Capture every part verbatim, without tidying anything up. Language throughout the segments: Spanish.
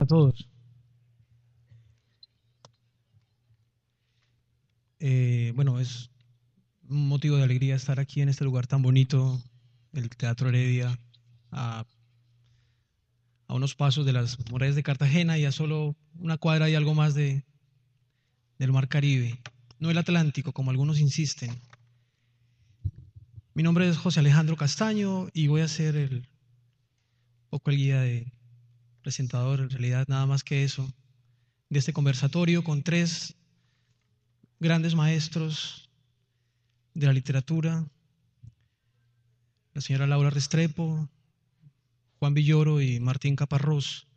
a todos. Eh, bueno, es un motivo de alegría estar aquí en este lugar tan bonito, el Teatro Heredia, a, a unos pasos de las murallas de Cartagena y a solo una cuadra y algo más de, del Mar Caribe, no el Atlántico, como algunos insisten. Mi nombre es José Alejandro Castaño y voy a ser el poco el guía de presentador, en realidad nada más que eso, de este conversatorio con tres grandes maestros de la literatura, la señora Laura Restrepo, Juan Villoro y Martín Caparrós.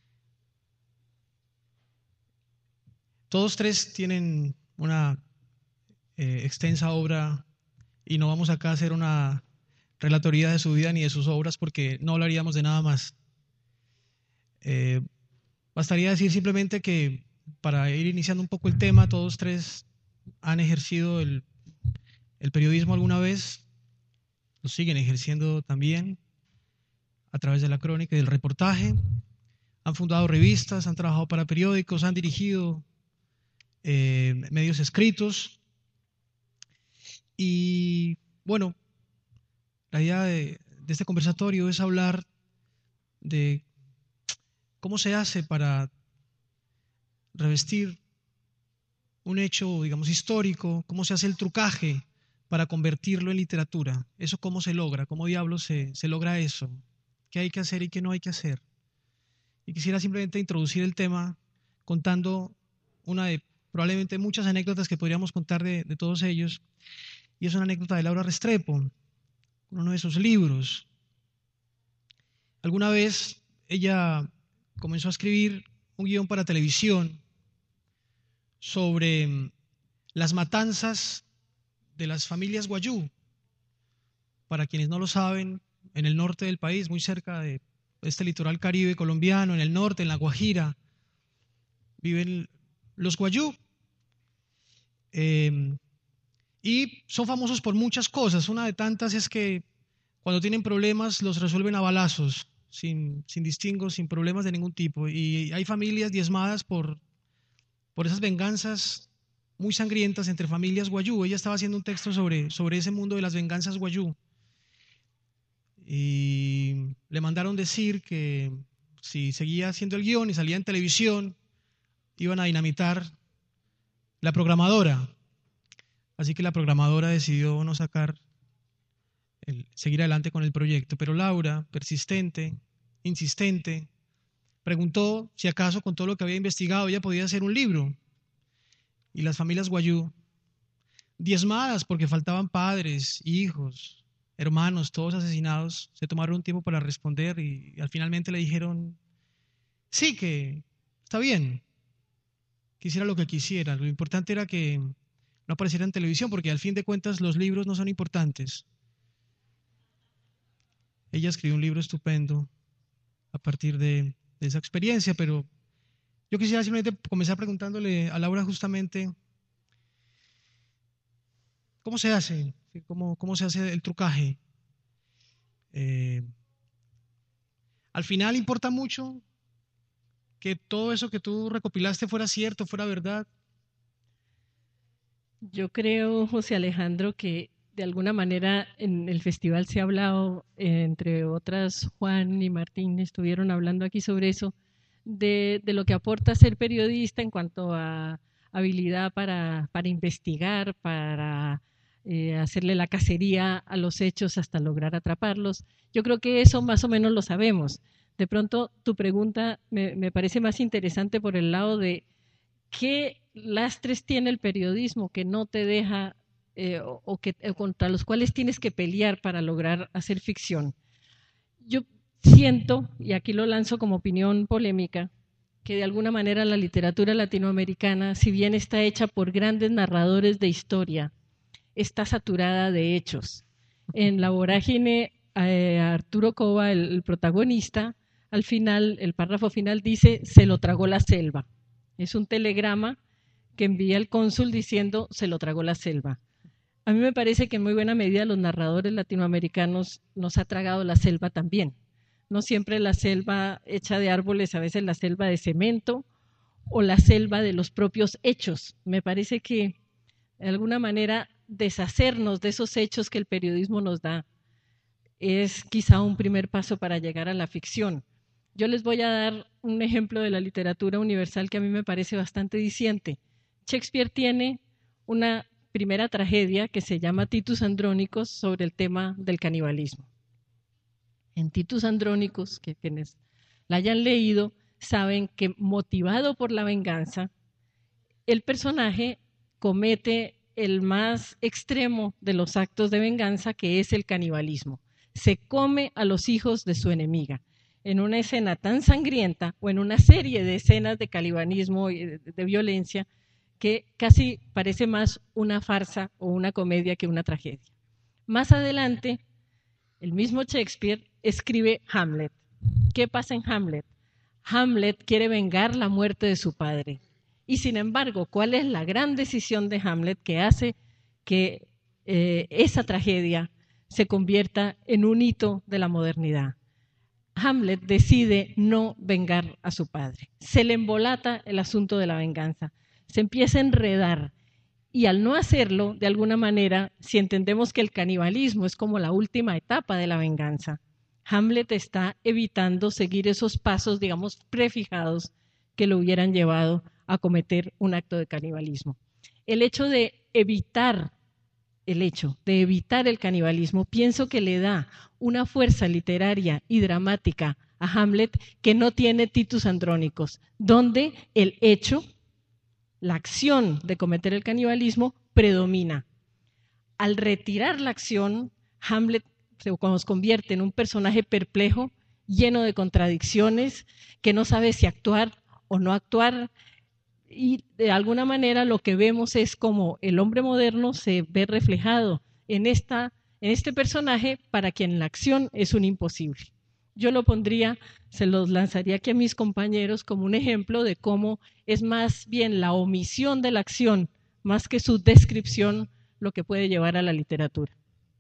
Todos tres tienen una eh, extensa obra y no vamos acá a hacer una relatoría de su vida ni de sus obras porque no hablaríamos de nada más. Eh, bastaría decir simplemente que para ir iniciando un poco el tema, todos tres han ejercido el, el periodismo alguna vez, lo siguen ejerciendo también a través de la crónica y del reportaje, han fundado revistas, han trabajado para periódicos, han dirigido eh, medios escritos y bueno, la idea de, de este conversatorio es hablar de cómo se hace para revestir un hecho, digamos, histórico, cómo se hace el trucaje para convertirlo en literatura, eso cómo se logra, cómo diablos se, se logra eso, qué hay que hacer y qué no hay que hacer. Y quisiera simplemente introducir el tema contando una de probablemente muchas anécdotas que podríamos contar de, de todos ellos, y es una anécdota de Laura Restrepo, uno de sus libros. Alguna vez ella comenzó a escribir un guión para televisión sobre las matanzas de las familias Guayú. Para quienes no lo saben, en el norte del país, muy cerca de este litoral caribe colombiano, en el norte, en La Guajira, viven los Guayú. Eh, y son famosos por muchas cosas. Una de tantas es que cuando tienen problemas los resuelven a balazos, sin, sin distingos, sin problemas de ningún tipo. Y hay familias diezmadas por, por esas venganzas muy sangrientas entre familias Guayú. Ella estaba haciendo un texto sobre, sobre ese mundo de las venganzas Guayú. Y le mandaron decir que si seguía haciendo el guión y salía en televisión, iban a dinamitar la programadora. Así que la programadora decidió no sacar, el, seguir adelante con el proyecto. Pero Laura, persistente, insistente, preguntó si acaso con todo lo que había investigado ella podía hacer un libro. Y las familias Guayú, diezmadas porque faltaban padres, hijos, hermanos, todos asesinados, se tomaron un tiempo para responder y, y al finalmente le dijeron, sí, que está bien, quisiera lo que quisiera, lo importante era que no apareciera en televisión porque al fin de cuentas los libros no son importantes. Ella escribió un libro estupendo a partir de, de esa experiencia, pero yo quisiera simplemente comenzar preguntándole a Laura justamente ¿cómo se hace? ¿Cómo, cómo se hace el trucaje? Eh, al final importa mucho que todo eso que tú recopilaste fuera cierto, fuera verdad. Yo creo, José Alejandro, que de alguna manera en el festival se ha hablado, eh, entre otras, Juan y Martín estuvieron hablando aquí sobre eso, de, de lo que aporta ser periodista en cuanto a habilidad para, para investigar, para eh, hacerle la cacería a los hechos hasta lograr atraparlos. Yo creo que eso más o menos lo sabemos. De pronto tu pregunta me, me parece más interesante por el lado de qué lastres tiene el periodismo que no te deja eh, o, o que o contra los cuales tienes que pelear para lograr hacer ficción. Yo siento, y aquí lo lanzo como opinión polémica, que de alguna manera la literatura latinoamericana, si bien está hecha por grandes narradores de historia, está saturada de hechos. En La Vorágine, eh, Arturo Cova, el, el protagonista, al final, el párrafo final dice, se lo tragó la selva. Es un telegrama que envía el cónsul diciendo, se lo tragó la selva. A mí me parece que en muy buena medida los narradores latinoamericanos nos ha tragado la selva también. no siempre la selva hecha de árboles, a veces la selva de cemento o la selva de los propios hechos. Me parece que de alguna manera deshacernos de esos hechos que el periodismo nos da es quizá un primer paso para llegar a la ficción. Yo les voy a dar un ejemplo de la literatura universal que a mí me parece bastante diciente. Shakespeare tiene una primera tragedia que se llama Titus Andronicus sobre el tema del canibalismo. En Titus Andronicus, que quienes la hayan leído, saben que motivado por la venganza, el personaje comete el más extremo de los actos de venganza, que es el canibalismo. Se come a los hijos de su enemiga. En una escena tan sangrienta o en una serie de escenas de canibalismo y de, de violencia que casi parece más una farsa o una comedia que una tragedia. Más adelante, el mismo Shakespeare escribe Hamlet. ¿Qué pasa en Hamlet? Hamlet quiere vengar la muerte de su padre. Y sin embargo, ¿cuál es la gran decisión de Hamlet que hace que eh, esa tragedia se convierta en un hito de la modernidad? Hamlet decide no vengar a su padre. Se le embolata el asunto de la venganza. Se empieza a enredar. Y al no hacerlo, de alguna manera, si entendemos que el canibalismo es como la última etapa de la venganza, Hamlet está evitando seguir esos pasos, digamos, prefijados que lo hubieran llevado a cometer un acto de canibalismo. El hecho de evitar el hecho de evitar el canibalismo, pienso que le da una fuerza literaria y dramática a Hamlet que no tiene Titus Andronicus, donde el hecho, la acción de cometer el canibalismo predomina. Al retirar la acción, Hamlet se nos convierte en un personaje perplejo, lleno de contradicciones, que no sabe si actuar o no actuar, y de alguna manera lo que vemos es como el hombre moderno se ve reflejado en, esta, en este personaje para quien la acción es un imposible. Yo lo pondría, se los lanzaría aquí a mis compañeros como un ejemplo de cómo es más bien la omisión de la acción, más que su descripción, lo que puede llevar a la literatura.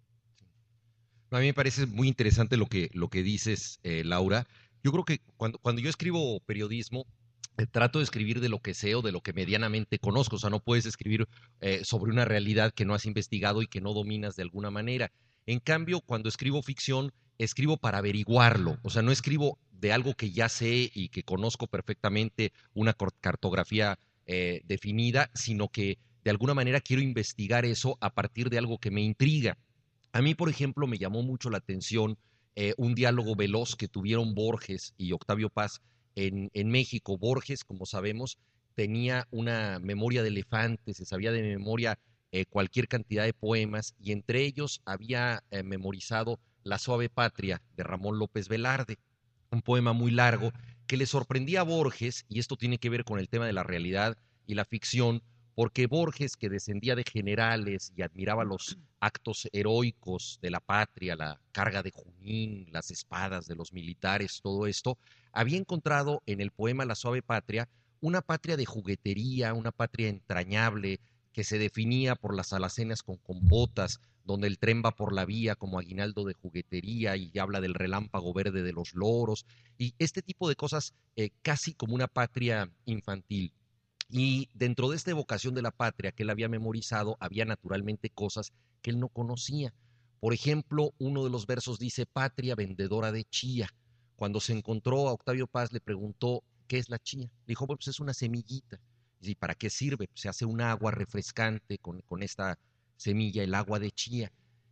A mí me parece muy interesante lo que, lo que dices, eh, Laura. Yo creo que cuando, cuando yo escribo periodismo, eh, trato de escribir de lo que sé o de lo que medianamente conozco. O sea, no puedes escribir eh, sobre una realidad que no has investigado y que no dominas de alguna manera. En cambio, cuando escribo ficción, escribo para averiguarlo. O sea, no escribo de algo que ya sé y que conozco perfectamente, una cartografía eh, definida, sino que de alguna manera quiero investigar eso a partir de algo que me intriga. A mí, por ejemplo, me llamó mucho la atención eh, un diálogo veloz que tuvieron Borges y Octavio Paz en, en México. Borges, como sabemos, tenía una memoria de elefante, se sabía de memoria eh, cualquier cantidad de poemas, y entre ellos había eh, memorizado La suave patria de Ramón López Velarde, un poema muy largo que le sorprendía a Borges, y esto tiene que ver con el tema de la realidad y la ficción, porque Borges, que descendía de generales y admiraba los actos heroicos de la patria, la carga de Junín, las espadas de los militares, todo esto, había encontrado en el poema La suave patria una patria de juguetería, una patria entrañable, que se definía por las alacenas con compotas, donde el tren va por la vía como aguinaldo de juguetería, y habla del relámpago verde de los loros, y este tipo de cosas eh, casi como una patria infantil. Y dentro de esta evocación de la patria que él había memorizado, había naturalmente cosas que él no conocía. Por ejemplo, uno de los versos dice: patria vendedora de chía. Cuando se encontró a Octavio Paz, le preguntó: ¿qué es la chía? Le dijo: bueno, pues es una semillita. ¿Y para qué sirve? Pues se hace un agua refrescante con, con esta semilla, el agua de chía.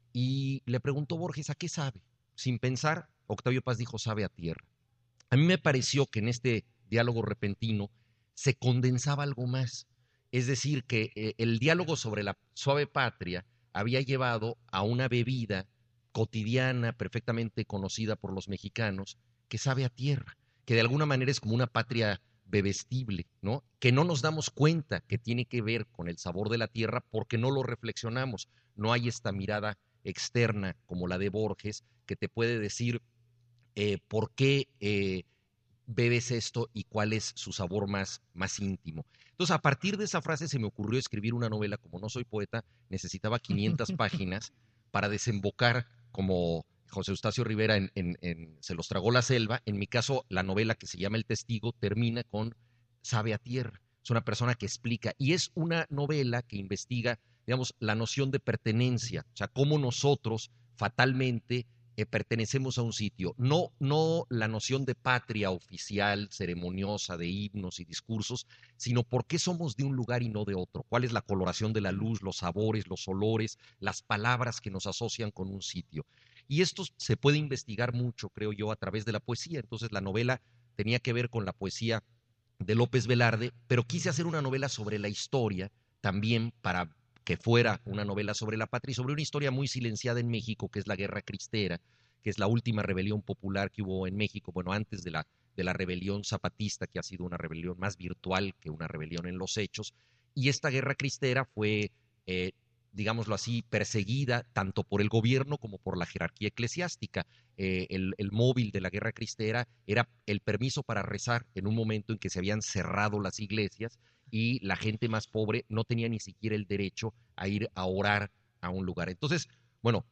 Y le preguntó Borges: ¿a qué sabe? Sin pensar, Octavio Paz dijo: sabe a tierra. A mí me pareció que en este diálogo repentino se condensaba algo más. Es decir, que eh, el diálogo sobre la suave patria había llevado a una bebida cotidiana, perfectamente conocida por los mexicanos, que sabe a tierra, que de alguna manera es como una patria bebestible, ¿no? Que no nos damos cuenta que tiene que ver con el sabor de la tierra porque no lo reflexionamos. No hay esta mirada externa como la de Borges que te puede decir eh, por qué eh, bebes esto y cuál es su sabor más, más íntimo. Entonces, a partir de esa frase se me ocurrió escribir una novela. Como no soy poeta, necesitaba quinientas páginas para desembocar como José Eustacio Rivera en, en, en Se los tragó la selva. En mi caso, la novela que se llama El testigo termina con Sabe a tierra. Es una persona que explica, y es una novela que investiga, digamos, la noción de pertenencia, o sea, cómo nosotros fatalmente eh, pertenecemos a un sitio, no, no la noción de patria oficial, ceremoniosa, de himnos y discursos, sino por qué somos de un lugar y no de otro, cuál es la coloración de la luz, los sabores, los olores, las palabras que nos asocian con un sitio. Y esto se puede investigar mucho, creo yo, a través de la poesía. Entonces la novela tenía que ver con la poesía de López Velarde, pero quise hacer una novela sobre la historia también para que fuera una novela sobre la patria y sobre una historia muy silenciada en México, que es la Guerra Cristera, que es la última rebelión popular que hubo en México, bueno, antes de la, de la rebelión zapatista, que ha sido una rebelión más virtual que una rebelión en los hechos. Y esta Guerra Cristera fue, eh, digámoslo así, perseguida tanto por el gobierno como por la jerarquía eclesiástica. Eh, el, el móvil de la Guerra Cristera era el permiso para rezar en un momento en que se habían cerrado las iglesias y la gente más pobre no tenía ni siquiera el derecho a ir a orar a un lugar. Entonces, bueno,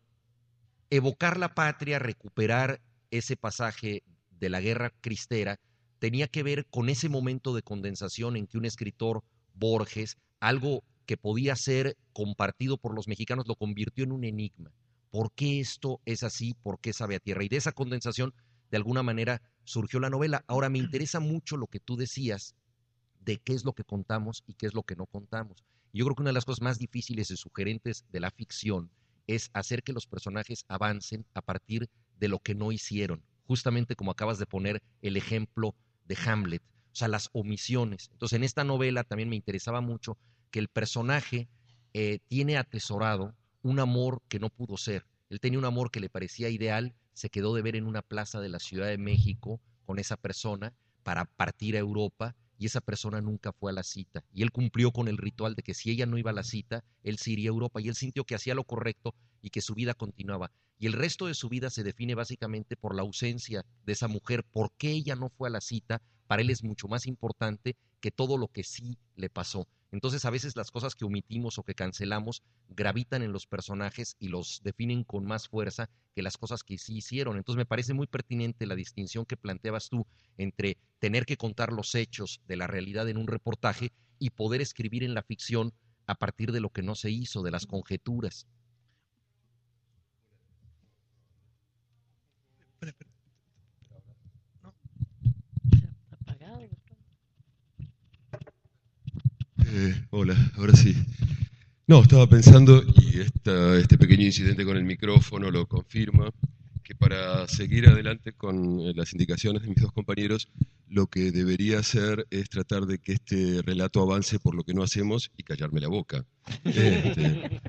evocar la patria, recuperar ese pasaje de la Guerra Cristera, tenía que ver con ese momento de condensación en que un escritor, Borges, algo que podía ser compartido por los mexicanos, lo convirtió en un enigma. ¿Por qué esto es así? ¿Por qué sabe a tierra? Y de esa condensación, de alguna manera, surgió la novela. Ahora, me interesa mucho lo que tú decías de qué es lo que contamos y qué es lo que no contamos. Yo creo que una de las cosas más difíciles y sugerentes de la ficción es hacer que los personajes avancen a partir de lo que no hicieron, justamente como acabas de poner el ejemplo de Hamlet, o sea, las omisiones. Entonces, en esta novela también me interesaba mucho que el personaje eh, tiene atesorado un amor que no pudo ser. Él tenía un amor que le parecía ideal, se quedó de ver en una plaza de la Ciudad de México con esa persona para partir a Europa, y esa persona nunca fue a la cita. Y él cumplió con el ritual de que si ella no iba a la cita, él se iría a Europa, y él sintió que hacía lo correcto y que su vida continuaba. Y el resto de su vida se define básicamente por la ausencia de esa mujer. ¿Por qué ella no fue a la cita? Para él es mucho más importante que todo lo que sí le pasó. Entonces, a veces las cosas que omitimos o que cancelamos gravitan en los personajes y los definen con más fuerza que las cosas que sí hicieron. Entonces, me parece muy pertinente la distinción que planteabas tú entre tener que contar los hechos de la realidad en un reportaje y poder escribir en la ficción a partir de lo que no se hizo, de las conjeturas. Eh, hola, ahora sí. No, estaba pensando, y esta, este pequeño incidente con el micrófono lo confirma, que para seguir adelante con eh, las indicaciones de mis dos compañeros, lo que debería hacer es tratar de que este relato avance por lo que no hacemos y callarme la boca. Este,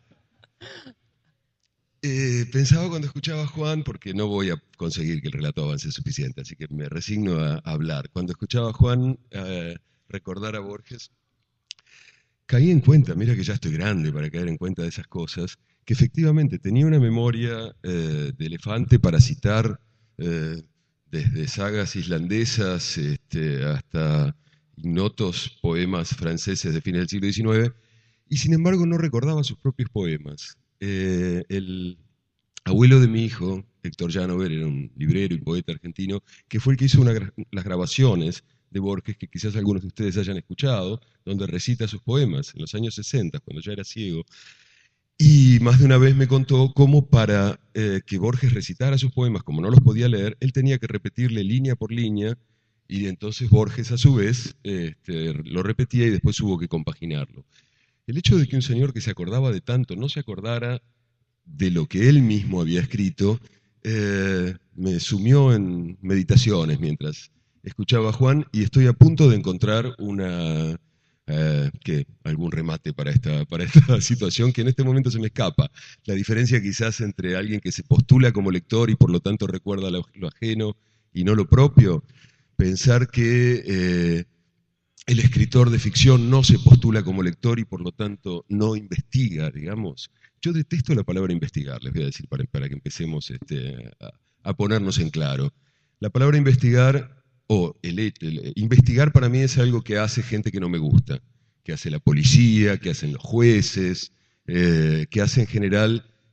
eh, pensaba cuando escuchaba a Juan, porque no voy a conseguir que el relato avance suficiente, así que me resigno a, a hablar. Cuando escuchaba a Juan eh, recordar a Borges, caí en cuenta, mira que ya estoy grande para caer en cuenta de esas cosas, que efectivamente tenía una memoria eh, de elefante para citar eh, desde sagas islandesas este, hasta ignotos poemas franceses de fines del siglo diecinueve, y sin embargo no recordaba sus propios poemas. Eh, el abuelo de mi hijo, Héctor Janover, era un librero y poeta argentino, que fue el que hizo una, las grabaciones de Borges, que quizás algunos de ustedes hayan escuchado, donde recita sus poemas en los años sesenta, cuando ya era ciego. Y más de una vez me contó cómo para eh, que Borges recitara sus poemas, como no los podía leer, él tenía que repetirle línea por línea, y entonces Borges a su vez este, lo repetía y después hubo que compaginarlo. El hecho de que un señor que se acordaba de tanto no se acordara de lo que él mismo había escrito, eh, me sumió en meditaciones mientras escuchaba a Juan, y estoy a punto de encontrar una, eh, ¿qué? algún remate para esta, para esta situación que en este momento se me escapa. La diferencia quizás entre alguien que se postula como lector y por lo tanto recuerda lo, lo ajeno y no lo propio, pensar que eh, el escritor de ficción no se postula como lector y por lo tanto no investiga, digamos. Yo detesto la palabra investigar, les voy a decir, para, para que empecemos este, a, a ponernos en claro. La palabra investigar... O el, el, investigar para mí es algo que hace gente que no me gusta, que hace la policía, que hacen los jueces, eh, que hace en general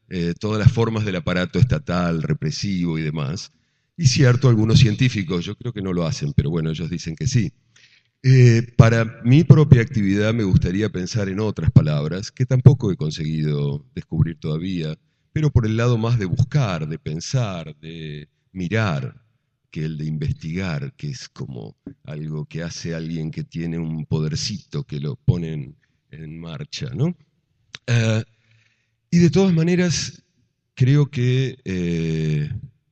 eh, todas las formas del aparato estatal, represivo y demás. Y cierto, algunos científicos, yo creo que no lo hacen, pero bueno, ellos dicen que sí. Eh, para mi propia actividad me gustaría pensar en otras palabras que tampoco he conseguido descubrir todavía, pero por el lado más de buscar, de pensar, de mirar, que el de investigar, que es como algo que hace alguien que tiene un podercito que lo pone en, en marcha, ¿no? Uh, y de todas maneras, creo que eh,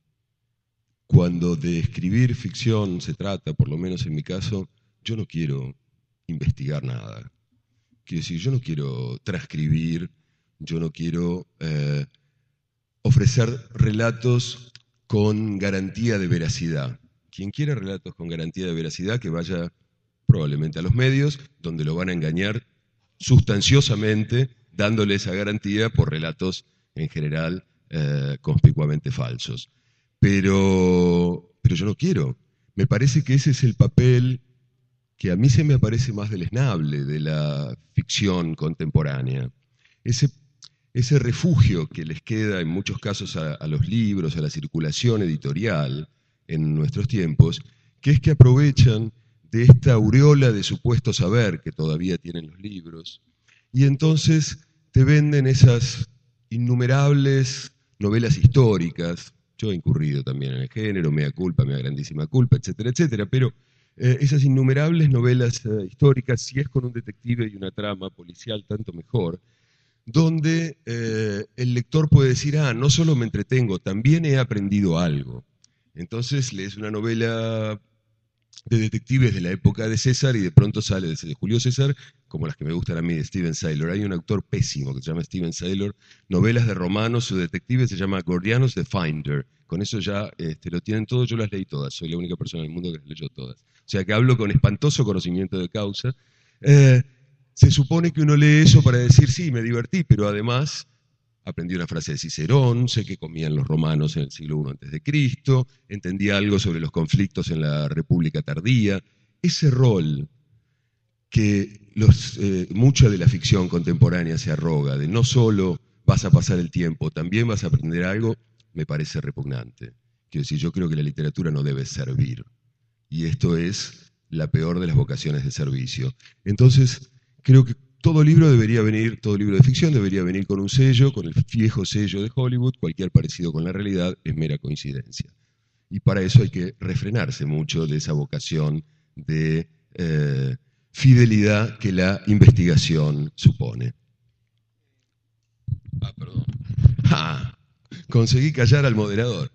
cuando de escribir ficción se trata, por lo menos en mi caso, yo no quiero investigar nada. Quiero decir, yo no quiero transcribir, yo no quiero eh, ofrecer relatos con garantía de veracidad. Quien quiera relatos con garantía de veracidad, que vaya probablemente a los medios, donde lo van a engañar sustanciosamente, dándole esa garantía por relatos en general eh, conspicuamente falsos. Pero, pero yo no quiero. Me parece que ese es el papel que a mí se me parece más deleznable de la ficción contemporánea. Ese, ese refugio que les queda en muchos casos a, a los libros, a la circulación editorial en nuestros tiempos, que es que aprovechan de esta aureola de supuesto saber que todavía tienen los libros, y entonces te venden esas innumerables novelas históricas. Yo he incurrido también en el género, mea culpa, mea grandísima culpa, etcétera, etcétera, pero eh, esas innumerables novelas eh, históricas, si es con un detective y una trama policial, tanto mejor, donde eh, el lector puede decir, ah, no solo me entretengo, también he aprendido algo. Entonces lees una novela de detectives de la época de César y de pronto sale de Julio César, como las que me gustan a mí de Steven Saylor. Hay un autor pésimo que se llama Steven Saylor, novelas de romanos, su detective se llama Gordianus the Finder. Con eso ya este, lo tienen todo, yo las leí todas, soy la única persona en el mundo que las leyó todas. O sea que hablo con espantoso conocimiento de causa. Eh, se supone que uno lee eso para decir, sí, me divertí, pero además aprendí una frase de Cicerón, sé que comían los romanos en el siglo primero antes de Cristo, entendí algo sobre los conflictos en la República tardía. Ese rol que los, eh, mucha de la ficción contemporánea se arroga, de no solo vas a pasar el tiempo, también vas a aprender algo, me parece repugnante. Quiero decir, yo creo que la literatura no debe servir, y esto es la peor de las vocaciones de servicio. Entonces, creo que todo libro debería venir, todo libro de ficción debería venir con un sello, con el viejo sello de Hollywood. Cualquier parecido con la realidad es mera coincidencia. Y para eso hay que refrenarse mucho de esa vocación de eh, fidelidad que la investigación supone. Ah, perdón. Ah, conseguí callar al moderador.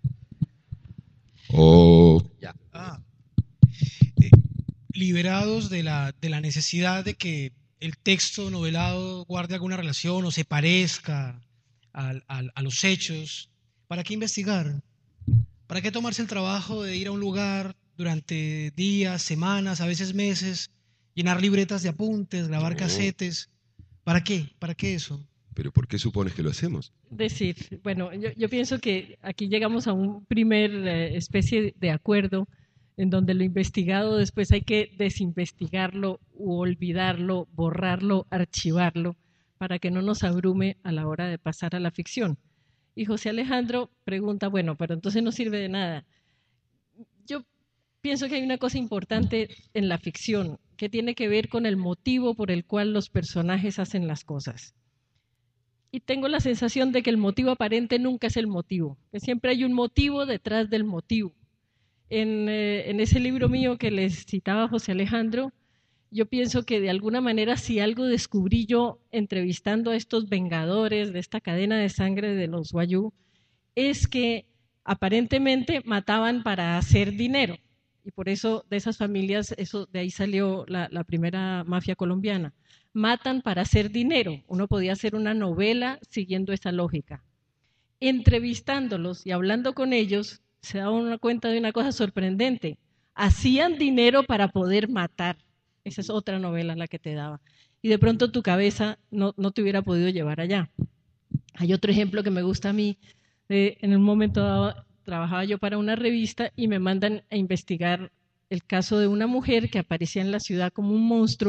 Oh. Ya. Ah. Eh, liberados de la, de la necesidad de que el texto novelado guarde alguna relación o se parezca a, a, a los hechos. ¿Para qué investigar? ¿Para qué tomarse el trabajo de ir a un lugar durante días, semanas, a veces meses, llenar libretas de apuntes, grabar no. casetes? ¿Para qué? ¿Para qué eso? ¿Pero por qué supones que lo hacemos? Decir, bueno, yo, yo pienso que aquí llegamos a un primer eh, especie de acuerdo en donde lo investigado después hay que desinvestigarlo u olvidarlo, borrarlo, archivarlo, para que no nos abrume a la hora de pasar a la ficción. Y José Alejandro pregunta, bueno, pero entonces no sirve de nada. Yo pienso que hay una cosa importante en la ficción que tiene que ver con el motivo por el cual los personajes hacen las cosas. Y tengo la sensación de que el motivo aparente nunca es el motivo, que siempre hay un motivo detrás del motivo. En, eh, en ese libro mío que les citaba José Alejandro, yo pienso que de alguna manera si algo descubrí yo entrevistando a estos vengadores de esta cadena de sangre de los Wayuu, es que aparentemente mataban para hacer dinero. Y por eso de esas familias, eso, de ahí salió la, la primera mafia colombiana. Matan para hacer dinero. Uno podía hacer una novela siguiendo esa lógica. Entrevistándolos y hablando con ellos, se daban una cuenta de una cosa sorprendente. Hacían dinero para poder matar. Esa es otra novela la que te daba. Y de pronto tu cabeza no, no te hubiera podido llevar allá. Hay otro ejemplo que me gusta a mí. Eh, en un momento dado trabajaba yo para una revista y me mandan a investigar el caso de una mujer que aparecía en la ciudad como un monstruo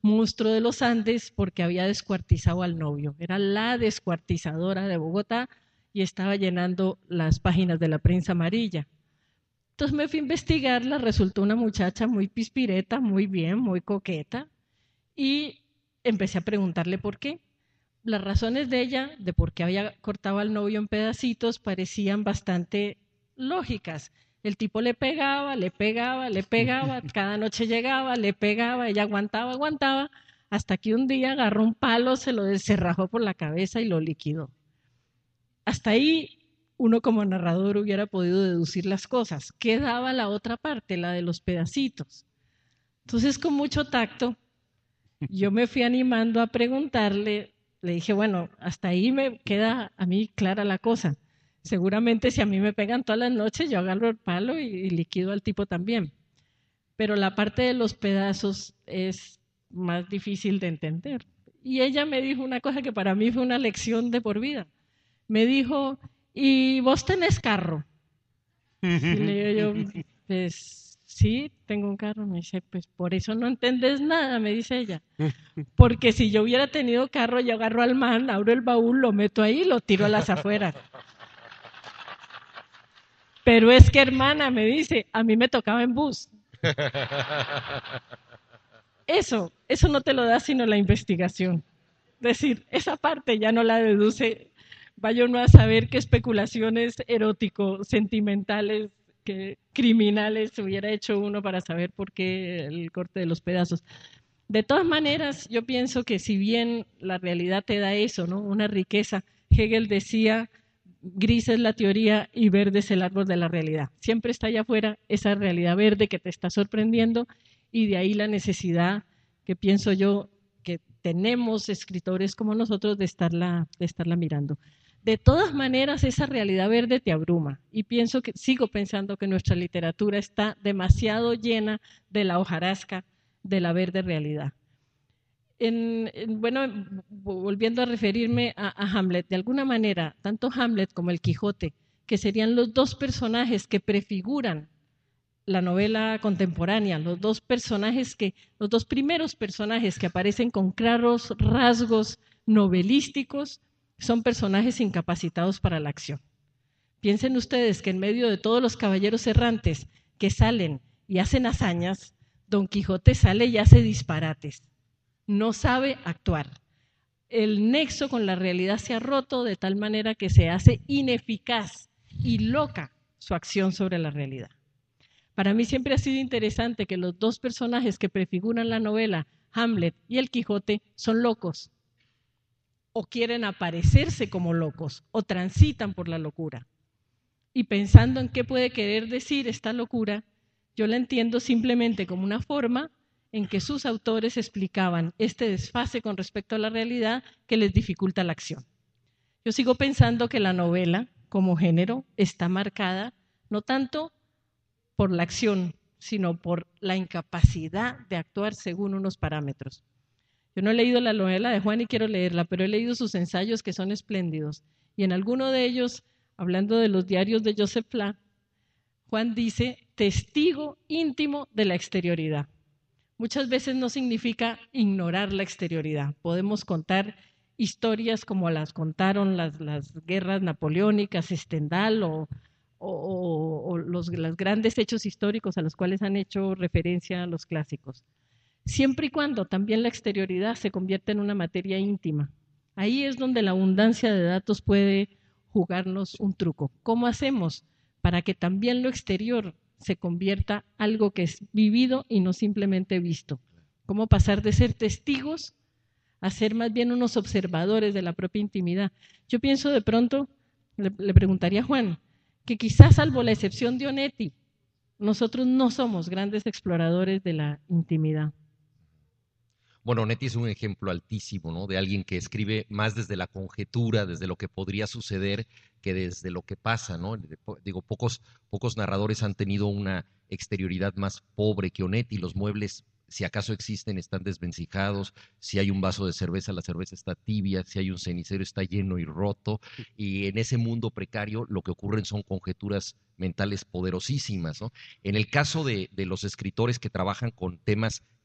monstruo de los Andes porque había descuartizado al novio. Era la descuartizadora de Bogotá y estaba llenando las páginas de la prensa amarilla. Entonces me fui a investigarla, resultó una muchacha muy pispireta, muy bien, muy coqueta, y empecé a preguntarle por qué. Las razones de ella, de por qué había cortado al novio en pedacitos, parecían bastante lógicas. El tipo le pegaba, le pegaba, le pegaba, cada noche llegaba, le pegaba, ella aguantaba, aguantaba, hasta que un día agarró un palo, se lo descerrajó por la cabeza y lo liquidó. Hasta ahí uno como narrador hubiera podido deducir las cosas. Quedaba la otra parte, la de los pedacitos. Entonces, con mucho tacto, yo me fui animando a preguntarle, le dije, bueno, hasta ahí me queda a mí clara la cosa. Seguramente si a mí me pegan todas las noches, yo agarro el palo y, y liquido al tipo también. Pero la parte de los pedazos es más difícil de entender. Y ella me dijo una cosa que para mí fue una lección de por vida. Me dijo, ¿y vos tenés carro? Y le digo yo, pues sí, tengo un carro. Me dice, pues por eso no entendés nada, me dice ella. Porque si yo hubiera tenido carro, yo agarro al man, abro el baúl, lo meto ahí y lo tiro a las afueras. Pero es que, hermana, me dice, a mí me tocaba en bus. Eso, eso no te lo da sino la investigación. Es decir, esa parte ya no la deduce. Vaya uno a saber qué especulaciones erótico-sentimentales, que criminales hubiera hecho uno para saber por qué el corte de los pedazos. De todas maneras, yo pienso que si bien la realidad te da eso, ¿no? Una riqueza, Hegel decía, gris es la teoría y verde es el árbol de la realidad. Siempre está allá afuera esa realidad verde que te está sorprendiendo y de ahí la necesidad que pienso yo que tenemos escritores como nosotros de estarla, de estarla mirando. De todas maneras, esa realidad verde te abruma y pienso que, sigo pensando que nuestra literatura está demasiado llena de la hojarasca de la verde realidad. En, en, bueno, volviendo a referirme a, a Hamlet, de alguna manera, tanto Hamlet como el Quijote, que serían los dos personajes que prefiguran la novela contemporánea, los dos personajes que, los dos primeros personajes que aparecen con claros rasgos novelísticos, son personajes incapacitados para la acción. Piensen ustedes que en medio de todos los caballeros errantes que salen y hacen hazañas, Don Quijote sale y hace disparates. No sabe actuar. El nexo con la realidad se ha roto de tal manera que se hace ineficaz y loca su acción sobre la realidad. Para mí siempre ha sido interesante que los dos personajes que prefiguran la novela, Hamlet y el Quijote, son locos, o quieren aparecerse como locos, o transitan por la locura. Y pensando en qué puede querer decir esta locura, yo la entiendo simplemente como una forma en que sus autores explicaban este desfase con respecto a la realidad que les dificulta la acción. Yo sigo pensando que la novela, como género, está marcada no tanto por la acción, sino por la incapacidad de actuar según unos parámetros. Yo no he leído la novela de Juan y quiero leerla, pero he leído sus ensayos que son espléndidos. Y en alguno de ellos, hablando de los diarios de Joseph Pla, Juan dice, testigo íntimo de la exterioridad. Muchas veces no significa ignorar la exterioridad. Podemos contar historias como las contaron las, las guerras napoleónicas, Stendhal o, o, o, o los, los grandes hechos históricos a los cuales han hecho referencia los clásicos. Siempre y cuando también la exterioridad se convierta en una materia íntima. Ahí es donde la abundancia de datos puede jugarnos un truco. ¿Cómo hacemos para que también lo exterior se convierta en algo que es vivido y no simplemente visto? ¿Cómo pasar de ser testigos a ser más bien unos observadores de la propia intimidad? Yo pienso de pronto, le, le preguntaría a Juan, que quizás salvo la excepción de Onetti, nosotros no somos grandes exploradores de la intimidad. Bueno, Onetti es un ejemplo altísimo, ¿no? De alguien que escribe más desde la conjetura, desde lo que podría suceder, que desde lo que pasa, ¿no? Digo, pocos, pocos narradores han tenido una exterioridad más pobre que Onetti. Los muebles, si acaso existen, están desvencijados. Si hay un vaso de cerveza, la cerveza está tibia. Si hay un cenicero, está lleno y roto. Y en ese mundo precario, lo que ocurren son conjeturas mentales poderosísimas, ¿no? En el caso de, de los escritores que trabajan con temas que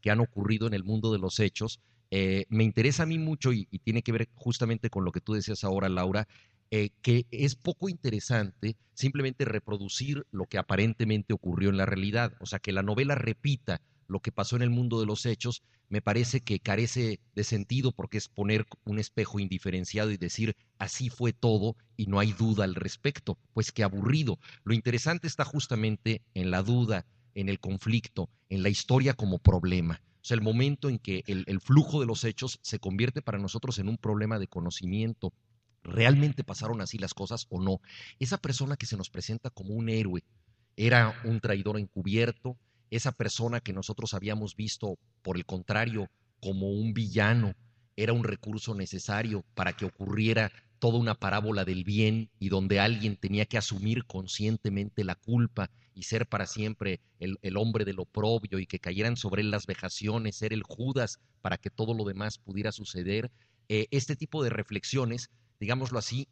que han ocurrido en el mundo de los hechos. Eh, me interesa a mí mucho y, y tiene que ver justamente con lo que tú decías ahora, Laura, eh, que es poco interesante simplemente reproducir lo que aparentemente ocurrió en la realidad. O sea, que la novela repita lo que pasó en el mundo de los hechos, me parece que carece de sentido porque es poner un espejo indiferenciado y decir así fue todo y no hay duda al respecto. Pues qué aburrido. Lo interesante está justamente en la duda, en el conflicto, en la historia como problema. O sea, el momento en que el, el flujo de los hechos se convierte para nosotros en un problema de conocimiento. ¿Realmente pasaron así las cosas o no? Esa persona que se nos presenta como un héroe era un traidor encubierto. Esa persona que nosotros habíamos visto, por el contrario, como un villano, era un recurso necesario para que ocurriera toda una parábola del bien y donde alguien tenía que asumir conscientemente la culpa y ser para siempre el, el hombre del oprobio y que cayeran sobre él las vejaciones, ser el Judas para que todo lo demás pudiera suceder. Eh, este tipo de reflexiones, digámoslo así,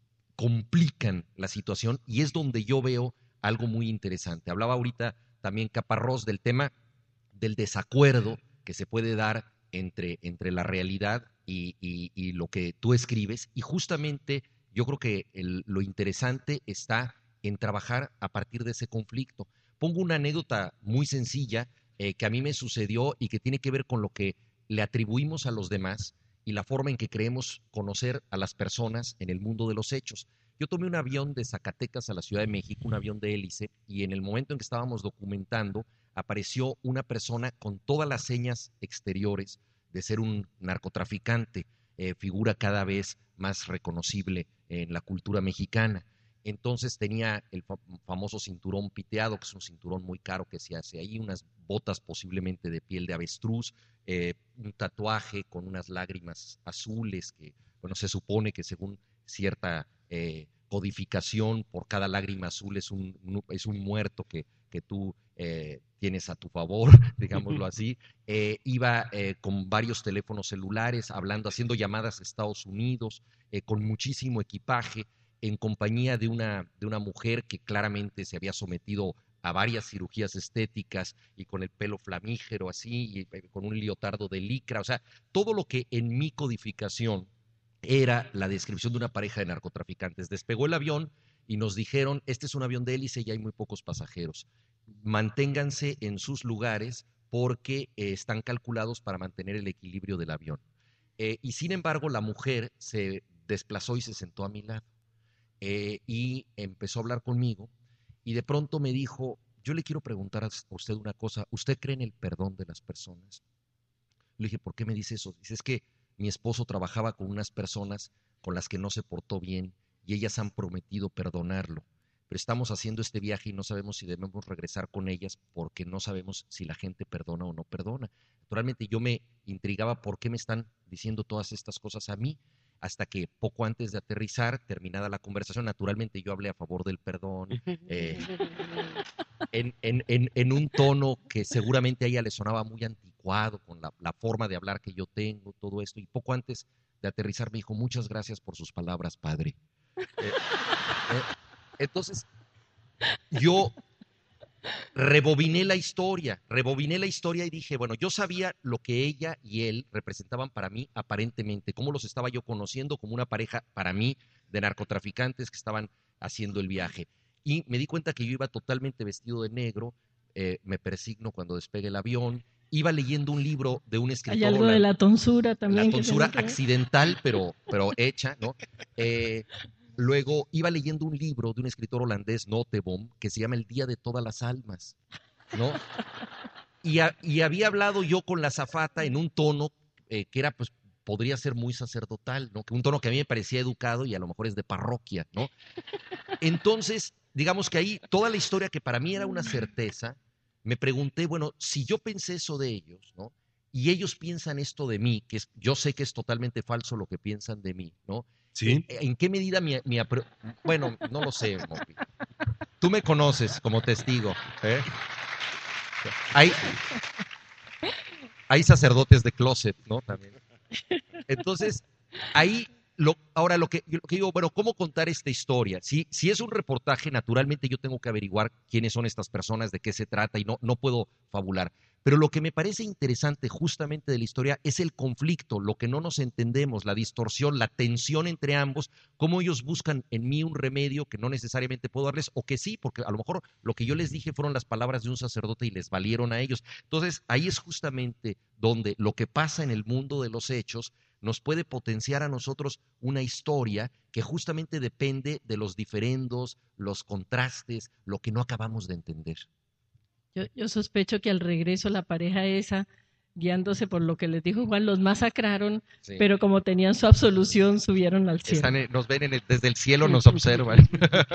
complican la situación y es donde yo veo algo muy interesante. Hablaba ahorita también Caparrós del tema del desacuerdo que se puede dar entre, entre la realidad y, y, y lo que tú escribes, y justamente yo creo que el, lo interesante está en trabajar a partir de ese conflicto. Pongo una anécdota muy sencilla eh, que a mí me sucedió y que tiene que ver con lo que le atribuimos a los demás y la forma en que creemos conocer a las personas en el mundo de los hechos. Yo tomé un avión de Zacatecas a la Ciudad de México, un avión de hélice, y en el momento en que estábamos documentando, apareció una persona con todas las señas exteriores de ser un narcotraficante, eh, figura cada vez más reconocible en la cultura mexicana. Entonces tenía el famoso cinturón piteado, que es un cinturón muy caro que se hace ahí, unas botas posiblemente de piel de avestruz, eh, un tatuaje con unas lágrimas azules que, bueno, se supone que según cierta eh, codificación, por cada lágrima azul es un, es un muerto que, que tú eh, tienes a tu favor, digámoslo así. Eh, iba eh, con varios teléfonos celulares, hablando, haciendo llamadas a Estados Unidos, eh, con muchísimo equipaje, en compañía de una, de una mujer que claramente se había sometido a varias cirugías estéticas y con el pelo flamígero así, y con un leotardo de licra. O sea, todo lo que en mi codificación era la descripción de una pareja de narcotraficantes. Despegó el avión y nos dijeron, este es un avión de hélice y hay muy pocos pasajeros. Manténganse en sus lugares porque eh, están calculados para mantener el equilibrio del avión. Eh, y sin embargo, la mujer se desplazó y se sentó a mi lado. Eh, y empezó a hablar conmigo y de pronto me dijo, yo le quiero preguntar a usted una cosa, ¿usted cree en el perdón de las personas? Le dije, ¿por qué me dice eso? Dice, es que mi esposo trabajaba con unas personas con las que no se portó bien y ellas han prometido perdonarlo, pero estamos haciendo este viaje y no sabemos si debemos regresar con ellas porque no sabemos si la gente perdona o no perdona. Naturalmente yo me intrigaba por qué me están diciendo todas estas cosas a mí, hasta que poco antes de aterrizar, terminada la conversación, naturalmente yo hablé a favor del perdón, eh, en, en, en, en un tono que seguramente a ella le sonaba muy anticuado, con la, la forma de hablar que yo tengo, todo esto, y poco antes de aterrizar me dijo, muchas gracias por sus palabras, padre. Eh, eh, entonces, yo rebobiné la historia, rebobiné la historia y dije, bueno, yo sabía lo que ella y él representaban para mí aparentemente, cómo los estaba yo conociendo como una pareja para mí de narcotraficantes que estaban haciendo el viaje. Y me di cuenta que yo iba totalmente vestido de negro, eh, me persigno cuando despegue el avión, iba leyendo un libro de un escritor. Hay algo de la tonsura también. La tonsura accidental, pero, pero hecha, ¿no? Eh, Luego iba leyendo un libro de un escritor holandés, Noteboom, que se llama El Día de Todas las Almas, ¿no? Y, a, y había hablado yo con la azafata en un tono eh, que era, pues, podría ser muy sacerdotal, ¿no? Que un tono que a mí me parecía educado y a lo mejor es de parroquia, ¿no? Entonces, digamos que ahí toda la historia que para mí era una certeza, me pregunté, bueno, si yo pensé eso de ellos, ¿no? Y ellos piensan esto de mí, que es, yo sé que es totalmente falso lo que piensan de mí, ¿no? ¿Sí? ¿En qué medida mi, mi bueno, no lo sé, Mopi. Tú me conoces como testigo, ¿eh? Hay, hay sacerdotes de closet, ¿no? También. Entonces, ahí Lo, ahora, lo que, lo que digo, bueno, ¿cómo contar esta historia? Si, si es un reportaje, naturalmente yo tengo que averiguar quiénes son estas personas, de qué se trata, y no, no puedo fabular. Pero lo que me parece interesante justamente de la historia es el conflicto, lo que no nos entendemos, la distorsión, la tensión entre ambos, cómo ellos buscan en mí un remedio que no necesariamente puedo darles, o que sí, porque a lo mejor lo que yo les dije fueron las palabras de un sacerdote y les valieron a ellos. Entonces, ahí es justamente donde lo que pasa en el mundo de los hechos nos puede potenciar a nosotros una historia que justamente depende de los diferendos, los contrastes, lo que no acabamos de entender. Yo, yo sospecho que al regreso la pareja esa, guiándose por lo que les dijo Juan, los masacraron, sí. Pero como tenían su absolución, subieron al cielo. Están, nos ven en el, desde el cielo, nos observan.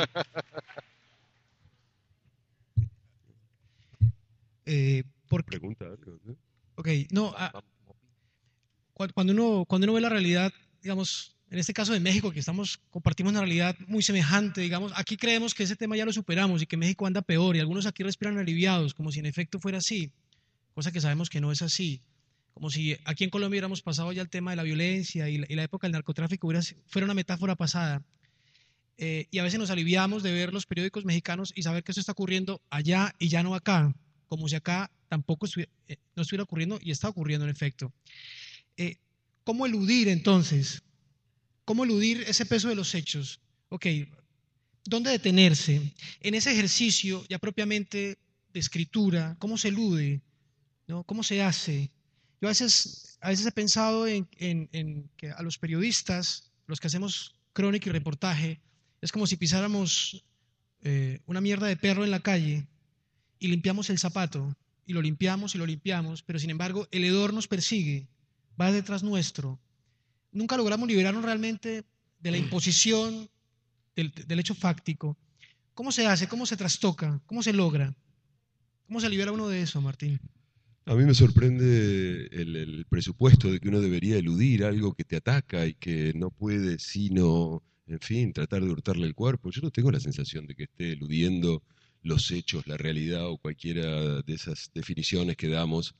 eh, ¿por qué? Pregunta algo, ¿no? Ok, no, a, cuando uno, cuando uno ve la realidad, digamos, en este caso de México, que estamos, compartimos una realidad muy semejante, digamos, aquí creemos que ese tema ya lo superamos y que México anda peor y algunos aquí respiran aliviados, como si en efecto fuera así, cosa que sabemos que no es así, como si aquí en Colombia hubiéramos pasado ya el tema de la violencia y la, y la época del narcotráfico hubiera, fuera una metáfora pasada. Eh, y a veces nos aliviamos de ver los periódicos mexicanos y saber que eso está ocurriendo allá y ya no acá, como si acá tampoco estuviera, eh, no estuviera ocurriendo y está ocurriendo en efecto. Eh, ¿Cómo eludir entonces? ¿Cómo eludir ese peso de los hechos? Ok, ¿dónde detenerse? En ese ejercicio ya propiamente de escritura, ¿cómo se elude? ¿No? ¿Cómo se hace? Yo a veces, a veces he pensado en, en, en que a los periodistas, los que hacemos crónica y reportaje, es como si pisáramos eh, una mierda de perro en la calle y limpiamos el zapato, y lo limpiamos y lo limpiamos, pero sin embargo el hedor nos persigue, va detrás nuestro. Nunca logramos liberarnos realmente de la imposición del, del hecho fáctico. ¿Cómo se hace? ¿Cómo se trastoca? ¿Cómo se logra? ¿Cómo se libera uno de eso, Martín? A mí me sorprende el, el presupuesto de que uno debería eludir algo que te ataca y que no puede sino, en fin, tratar de hurtarle el cuerpo. Yo no tengo la sensación de que esté eludiendo los hechos, la realidad o cualquiera de esas definiciones que damos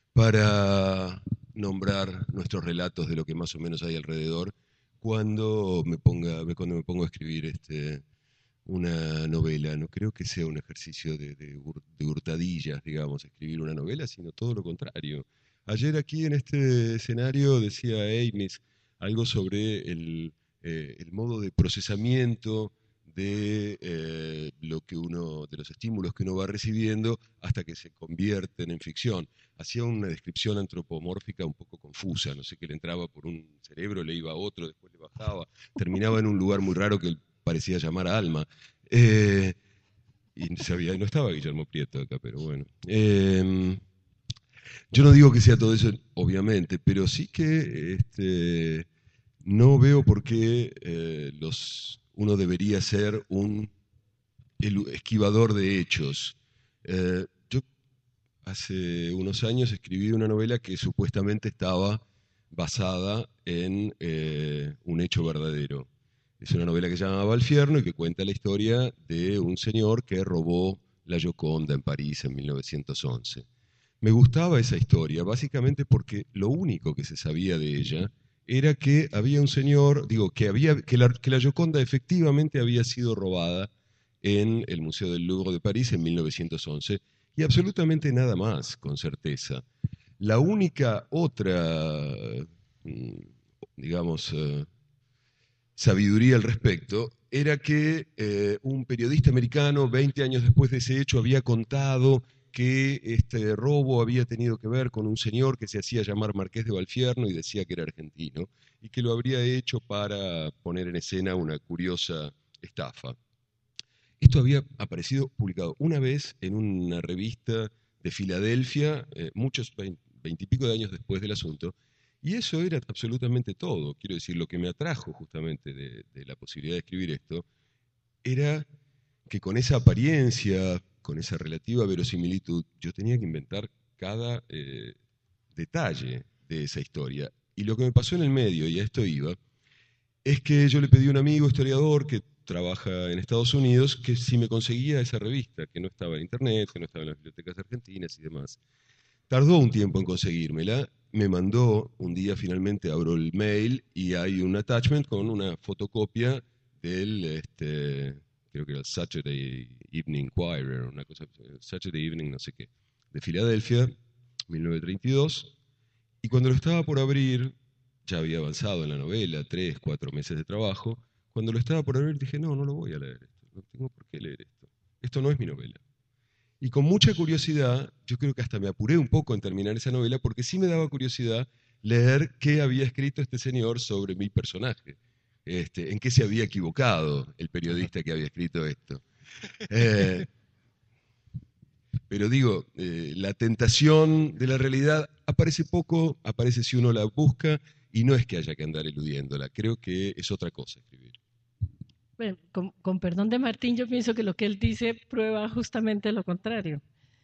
para nombrar nuestros relatos de lo que más o menos hay alrededor cuando me ponga cuando me pongo a escribir este una novela. No creo que sea un ejercicio de, de, de hurtadillas, digamos, escribir una novela, sino todo lo contrario. Ayer aquí en este escenario decía Amis algo sobre el, eh, el modo de procesamiento de eh, lo que uno, de los estímulos que uno va recibiendo hasta que se convierten en ficción. Hacía una descripción antropomórfica un poco confusa, no sé, que le entraba por un cerebro, le iba a otro, después le bajaba, terminaba en un lugar muy raro que parecía llamar a Alma. Eh, y sabía, no estaba Guillermo Prieto acá, pero bueno. Eh, yo no digo que sea todo eso, obviamente, pero sí que este, no veo por qué eh, los... uno debería ser un esquivador de hechos. Eh, yo hace unos años escribí una novela que supuestamente estaba basada en eh, un hecho verdadero. Es una novela que se llama Valfierno y que cuenta la historia de un señor que robó la Gioconda en París en mil novecientos once. Me gustaba esa historia, básicamente porque lo único que se sabía de ella era que había un señor, digo, que, había, que, la, que la Gioconda efectivamente había sido robada en el Museo del Louvre de París en mil novecientos once, y absolutamente nada más, con certeza. La única otra, digamos, uh, sabiduría al respecto era que eh, un periodista americano, veinte años después de ese hecho, había contado que este robo había tenido que ver con un señor que se hacía llamar Marqués de Valfierno y decía que era argentino, y que lo habría hecho para poner en escena una curiosa estafa. Esto había aparecido publicado una vez en una revista de Filadelfia, eh, muchos, veintipico de años después del asunto, y eso era absolutamente todo. Quiero decir, lo que me atrajo justamente de, de la posibilidad de escribir esto era que con esa apariencia, con esa relativa verosimilitud, yo tenía que inventar cada eh, detalle de esa historia. Y lo que me pasó en el medio, y a esto iba, es que yo le pedí a un amigo historiador que trabaja en Estados Unidos que si me conseguía esa revista, que no estaba en internet, que no estaba en las bibliotecas argentinas y demás. Tardó un tiempo en conseguírmela, me mandó, un día finalmente abro el mail y hay un attachment con una fotocopia del, este, creo que era el Saturday Evening Inquirer, una cosa, Saturday Evening no sé qué, de Filadelfia, mil novecientos treinta y dos, y cuando lo estaba por abrir, ya había avanzado en la novela, tres, cuatro meses de trabajo, cuando lo estaba por abrir dije, no, no lo voy a leer esto, no tengo por qué leer esto, esto no es mi novela. Y con mucha curiosidad, yo creo que hasta me apuré un poco en terminar esa novela, porque sí me daba curiosidad leer qué había escrito este señor sobre mi personaje, este, en qué se había equivocado el periodista que había escrito esto. Eh, pero digo, eh, la tentación de la realidad aparece poco, aparece si uno la busca, y no es que haya que andar eludiéndola, creo que es otra cosa escribir. Bueno, con, con perdón de Martín, yo pienso que lo que él dice prueba justamente lo contrario.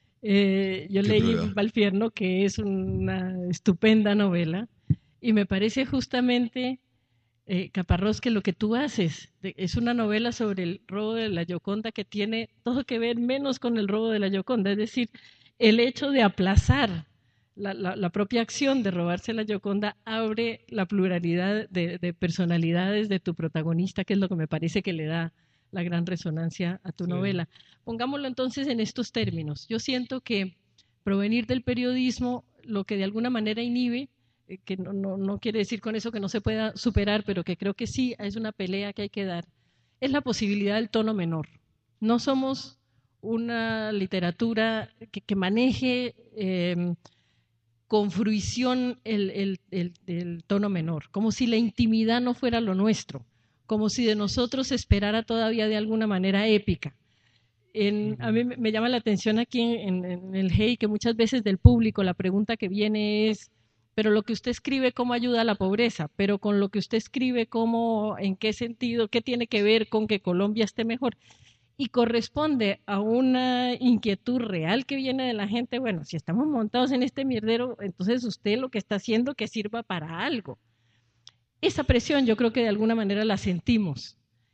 Eh, yo leí prueba? Valfierno, que es una estupenda novela, y me parece justamente, eh, Caparrós, que lo que tú haces de, es una novela sobre el robo de la Gioconda que tiene todo que ver menos con el robo de la Gioconda, es decir, el hecho de aplazar La, la, la propia acción de robarse la Gioconda abre la pluralidad de, de personalidades de tu protagonista, que es lo que me parece que le da la gran resonancia a tu sí. novela. Pongámoslo entonces en estos términos. Yo siento que provenir del periodismo, lo que de alguna manera inhibe, eh, que no, no, no quiere decir con eso que no se pueda superar, pero que creo que sí es una pelea que hay que dar, es la posibilidad del tono menor. No somos una literatura que, que maneje eh, con fruición el, el, el, el tono menor, como si la intimidad no fuera lo nuestro, como si de nosotros se esperara todavía de alguna manera épica. En, a mí me llama la atención aquí en, en el Hey que muchas veces del público la pregunta que viene es, pero lo que usted escribe, ¿cómo ayuda a la pobreza? Pero con lo que usted escribe, ¿cómo, en qué sentido, qué tiene que ver con que Colombia esté mejor? Y corresponde a una inquietud real que viene de la gente. Bueno, si estamos montados en este mierdero, entonces usted lo que está haciendo que sirva para algo. Esa presión yo creo que de alguna manera la sentimos,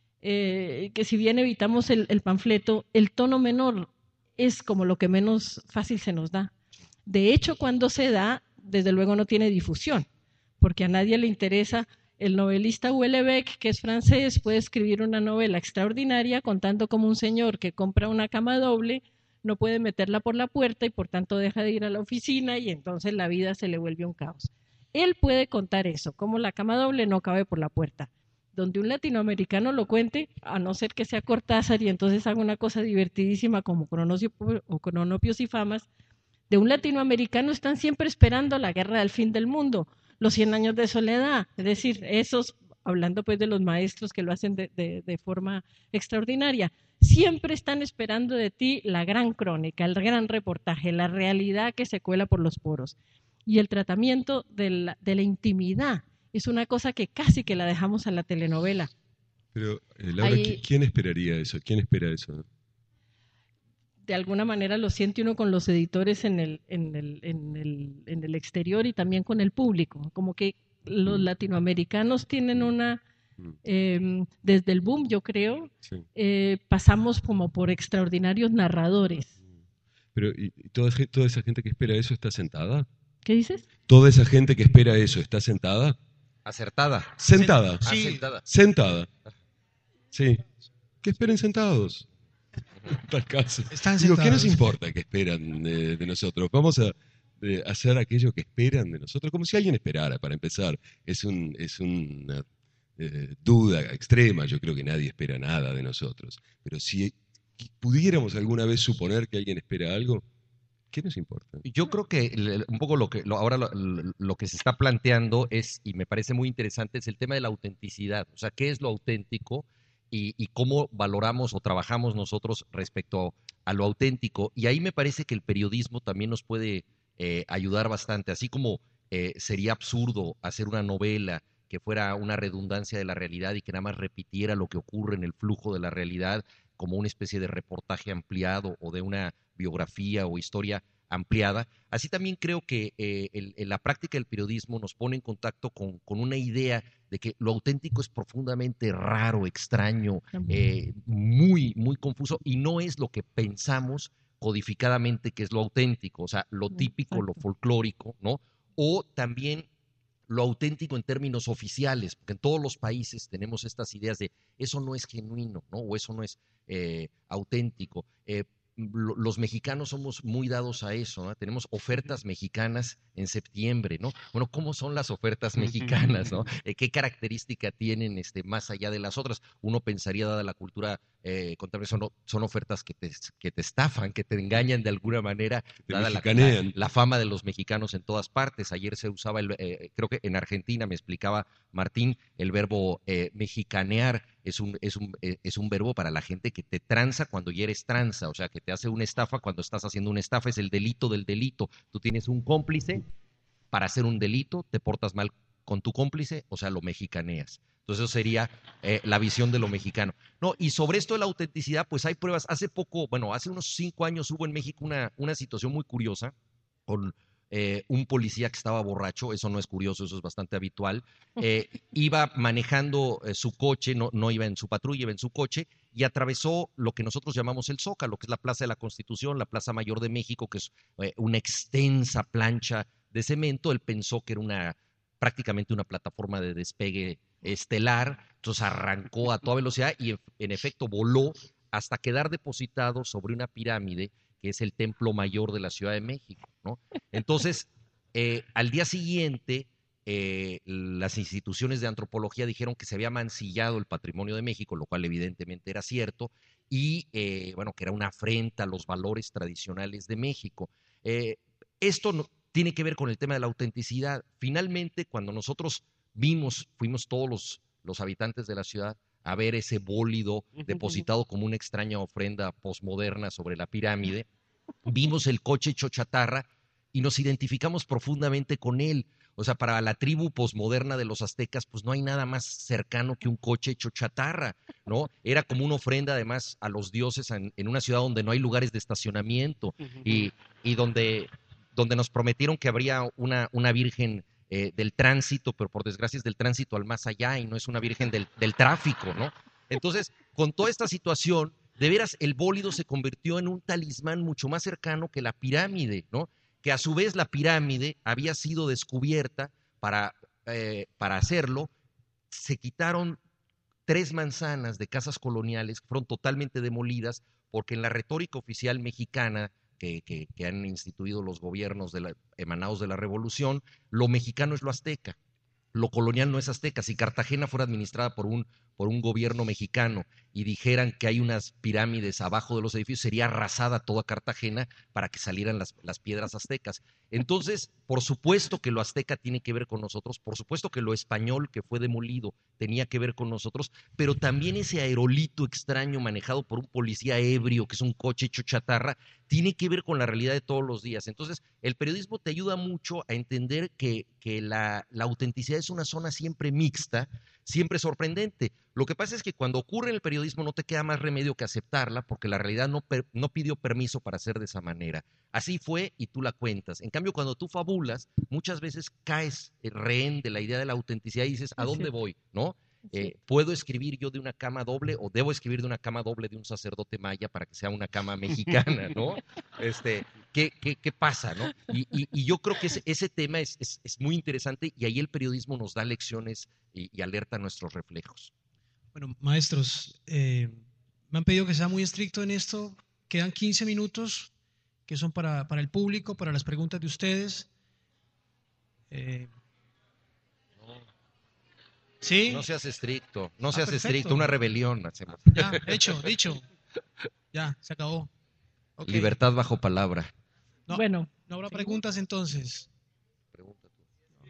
eh, que si bien evitamos el, el panfleto, el tono menor es como lo que menos fácil se nos da. De hecho, cuando se da, desde luego no tiene difusión, porque a nadie le interesa. El novelista Houellebecq, que es francés, puede escribir una novela extraordinaria contando como un señor que compra una cama doble, no puede meterla por la puerta y por tanto deja de ir a la oficina y entonces la vida se le vuelve un caos. Él puede contar eso, como la cama doble no cabe por la puerta. Donde un latinoamericano lo cuente, a no ser que sea Cortázar y entonces haga una cosa divertidísima como Cronopios y Famas, de un latinoamericano están siempre esperando la guerra del fin del mundo, los cien años de soledad, es decir, esos, hablando pues de los maestros que lo hacen de, de, de forma extraordinaria, siempre están esperando de ti la gran crónica, el gran reportaje, la realidad que se cuela por los poros. Y el tratamiento de la, de la intimidad es una cosa que casi que la dejamos a la telenovela. Pero, eh, Laura, Ahí, ¿quién esperaría eso? ¿Quién espera eso? De alguna manera lo siente uno con los editores en el, en el, en el, en el exterior y también con el público, como que los latinoamericanos tienen una, eh, desde el boom yo creo, sí. eh, pasamos como por extraordinarios narradores. Pero ¿y toda, toda esa gente que espera eso está sentada? ¿Qué dices? ¿Toda esa gente que espera eso está sentada? Acertada. Sentada. Sí. Ah, sentada. Sentada. Sí. Que esperen sentados. Tal caso. Están Digo, sentados. ¿qué nos importa que esperan de, de nosotros? Vamos a de hacer aquello que esperan de nosotros, como si alguien esperara, para empezar. Es, un, es una eh, duda extrema, yo creo que nadie espera nada de nosotros. Pero si pudiéramos alguna vez suponer que alguien espera algo, ¿qué nos importa? Yo creo que un poco lo que lo, ahora lo, lo que se está planteando es, y me parece muy interesante, es el tema de la autenticidad. O sea, ¿qué es lo auténtico? Y, y cómo valoramos o trabajamos nosotros respecto a lo auténtico. Y ahí me parece que el periodismo también nos puede eh, ayudar bastante. Así como eh, sería absurdo hacer una novela que fuera una redundancia de la realidad y que nada más repitiera lo que ocurre en el flujo de la realidad como una especie de reportaje ampliado o de una biografía o historia ampliada. Así también creo que eh, el, el, la práctica del periodismo nos pone en contacto con, con una idea de que lo auténtico es profundamente raro, extraño, eh, muy, muy confuso y no es lo que pensamos codificadamente que es lo auténtico, o sea, lo típico, Exacto. lo folclórico, ¿no? O también lo auténtico en términos oficiales, porque en todos los países tenemos estas ideas de eso no es genuino, ¿no? O eso no es eh, auténtico. Eh, lo, los mexicanos somos muy dados a eso, ¿no? Tenemos ofertas mexicanas en septiembre, ¿no? Bueno, ¿cómo son las ofertas mexicanas, ¿no? Eh, ¿Qué característica tienen este, más allá de las otras? Uno pensaría, dada la cultura eh, contable, son, son ofertas que te, que te estafan, que te engañan de alguna manera, dada la, la, la fama de los mexicanos en todas partes. Ayer se usaba, el, eh, creo que en Argentina, me explicaba Martín, el verbo eh, mexicanear es un, es, un, eh, es un verbo para la gente que te tranza cuando ya eres tranza, o sea, que te hace una estafa cuando estás haciendo una estafa, es el delito del delito. Tú tienes un cómplice para hacer un delito, te portas mal con tu cómplice, o sea, lo mexicaneas. Entonces eso sería eh, la visión de lo mexicano. No, y sobre esto de la autenticidad, pues hay pruebas. Hace poco, bueno, hace unos cinco años hubo en México una, una situación muy curiosa con eh, un policía que estaba borracho. Eso no es curioso, eso es bastante habitual. Eh, iba manejando eh, su coche, no, no iba en su patrulla, iba en su coche, y atravesó lo que nosotros llamamos el Zócalo, que es la Plaza de la Constitución, la Plaza Mayor de México, que es eh, una extensa plancha de cemento. Él pensó que era una prácticamente una plataforma de despegue estelar, entonces arrancó a toda velocidad y en, en efecto voló hasta quedar depositado sobre una pirámide que es el Templo Mayor de la Ciudad de México, ¿no? Entonces, eh, al día siguiente, eh, las instituciones de antropología dijeron que se había mancillado el patrimonio de México, lo cual evidentemente era cierto, y eh, bueno, que era una afrenta a los valores tradicionales de México. Eh, esto no, tiene que ver con el tema de la autenticidad. Finalmente, cuando nosotros vimos, fuimos todos los, los habitantes de la ciudad a ver ese bólido depositado como una extraña ofrenda posmoderna sobre la pirámide, vimos el coche hecho chatarra y nos identificamos profundamente con él. O sea, para la tribu posmoderna de los aztecas, pues no hay nada más cercano que un coche hecho chatarra, ¿no? Era como una ofrenda además a los dioses en, en una ciudad donde no hay lugares de estacionamiento y, y donde, donde nos prometieron que habría una, una virgen eh, del tránsito, pero por desgracia es del tránsito al más allá y no es una virgen del, del tráfico, ¿no? Entonces, con toda esta situación, de veras, el bólido se convirtió en un talismán mucho más cercano que la pirámide, ¿no? Que a su vez la pirámide había sido descubierta para, eh, para hacerlo. Se quitaron tres manzanas de casas coloniales que fueron totalmente demolidas porque en la retórica oficial mexicana que, que, que han instituido los gobiernos de la, emanados de la revolución, lo mexicano es lo azteca. Lo colonial no es azteca. Si Cartagena fuera administrada por un, por un gobierno mexicano y dijeran que hay unas pirámides abajo de los edificios, sería arrasada toda Cartagena para que salieran las, las piedras aztecas. Entonces, por supuesto que lo azteca tiene que ver con nosotros, por supuesto que lo español que fue demolido tenía que ver con nosotros, pero también ese aerolito extraño manejado por un policía ebrio, que es un coche hecho chatarra, tiene que ver con la realidad de todos los días. Entonces, el periodismo te ayuda mucho a entender que, que la, la autenticidad es una zona siempre mixta, siempre sorprendente. Lo que pasa es que cuando ocurre en el periodismo no te queda más remedio que aceptarla porque la realidad no, per, no pidió permiso para ser de esa manera. Así fue y tú la cuentas. En cambio, cuando tú fabulas, muchas veces caes rehén de la idea de la autenticidad y dices, ¿a dónde voy? ¿No? Eh, ¿Puedo escribir yo de una cama doble o debo escribir de una cama doble de un sacerdote maya para que sea una cama mexicana, ¿no? Este, ¿qué, qué, qué pasa, no? Y, y, y yo creo que ese, ese tema es, es, es muy interesante y ahí el periodismo nos da lecciones y, y alerta nuestros reflejos. Bueno, maestros, eh, me han pedido que sea muy estricto en esto. Quedan quince minutos que son para, para el público, para las preguntas de ustedes. Eh, ¿Sí? No seas estricto, no Ah, seas perfecto. estricto, una rebelión hacemos. Ya, hecho, dicho. Ya, se acabó. Okay. Libertad bajo palabra. No, bueno, no habrá ¿sí? preguntas entonces. Pregunta tú.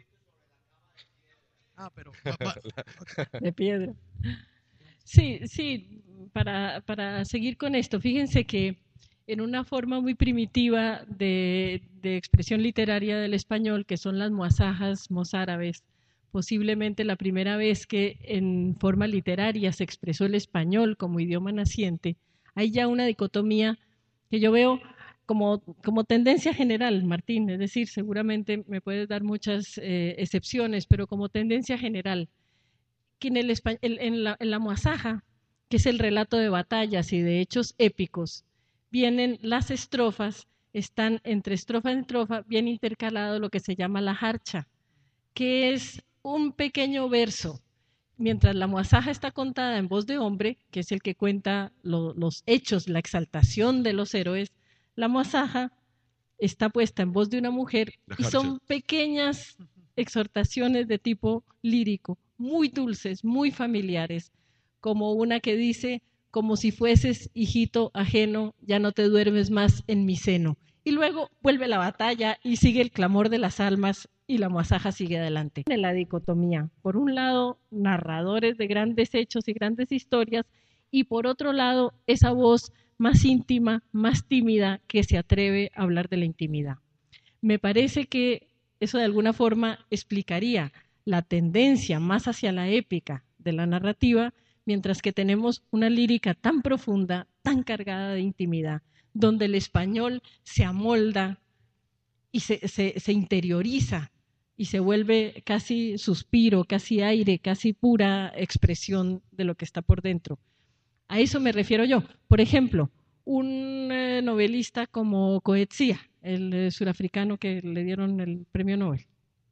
Ah, pero... Va, va, okay. De piedra. Sí, sí, para, para seguir con esto, fíjense que en una forma muy primitiva de, de expresión literaria del español, que son las muasajas mozárabes, posiblemente la primera vez que en forma literaria se expresó el español como idioma naciente, hay ya una dicotomía que yo veo como, como tendencia general, Martín, es decir, seguramente me puedes dar muchas eh, excepciones, pero como tendencia general, que en, el, en, la, en la muasaja, que es el relato de batallas y de hechos épicos, vienen las estrofas están entre estrofa y estrofa bien intercalado lo que se llama la jarcha, que es un pequeño verso. Mientras la muasaja está contada en voz de hombre, que es el que cuenta lo, los hechos, la exaltación de los héroes, la muasaja está puesta en voz de una mujer y son pequeñas exhortaciones de tipo lírico, muy dulces, muy familiares, como una que dice: como si fueses hijito ajeno, ya no te duermes más en mi seno. Y luego vuelve la batalla y sigue el clamor de las almas y la muasaja sigue adelante. En la dicotomía, por un lado, narradores de grandes hechos y grandes historias, y por otro lado, esa voz más íntima, más tímida, que se atreve a hablar de la intimidad. Me parece que eso de alguna forma explicaría la tendencia más hacia la épica de la narrativa, mientras que tenemos una lírica tan profunda, tan cargada de intimidad, donde el español se amolda y se, se, se interioriza y se vuelve casi suspiro, casi aire, casi pura expresión de lo que está por dentro. A eso me refiero yo. Por ejemplo, un eh, novelista como Coetzee, el eh, surafricano que le dieron el premio Nobel,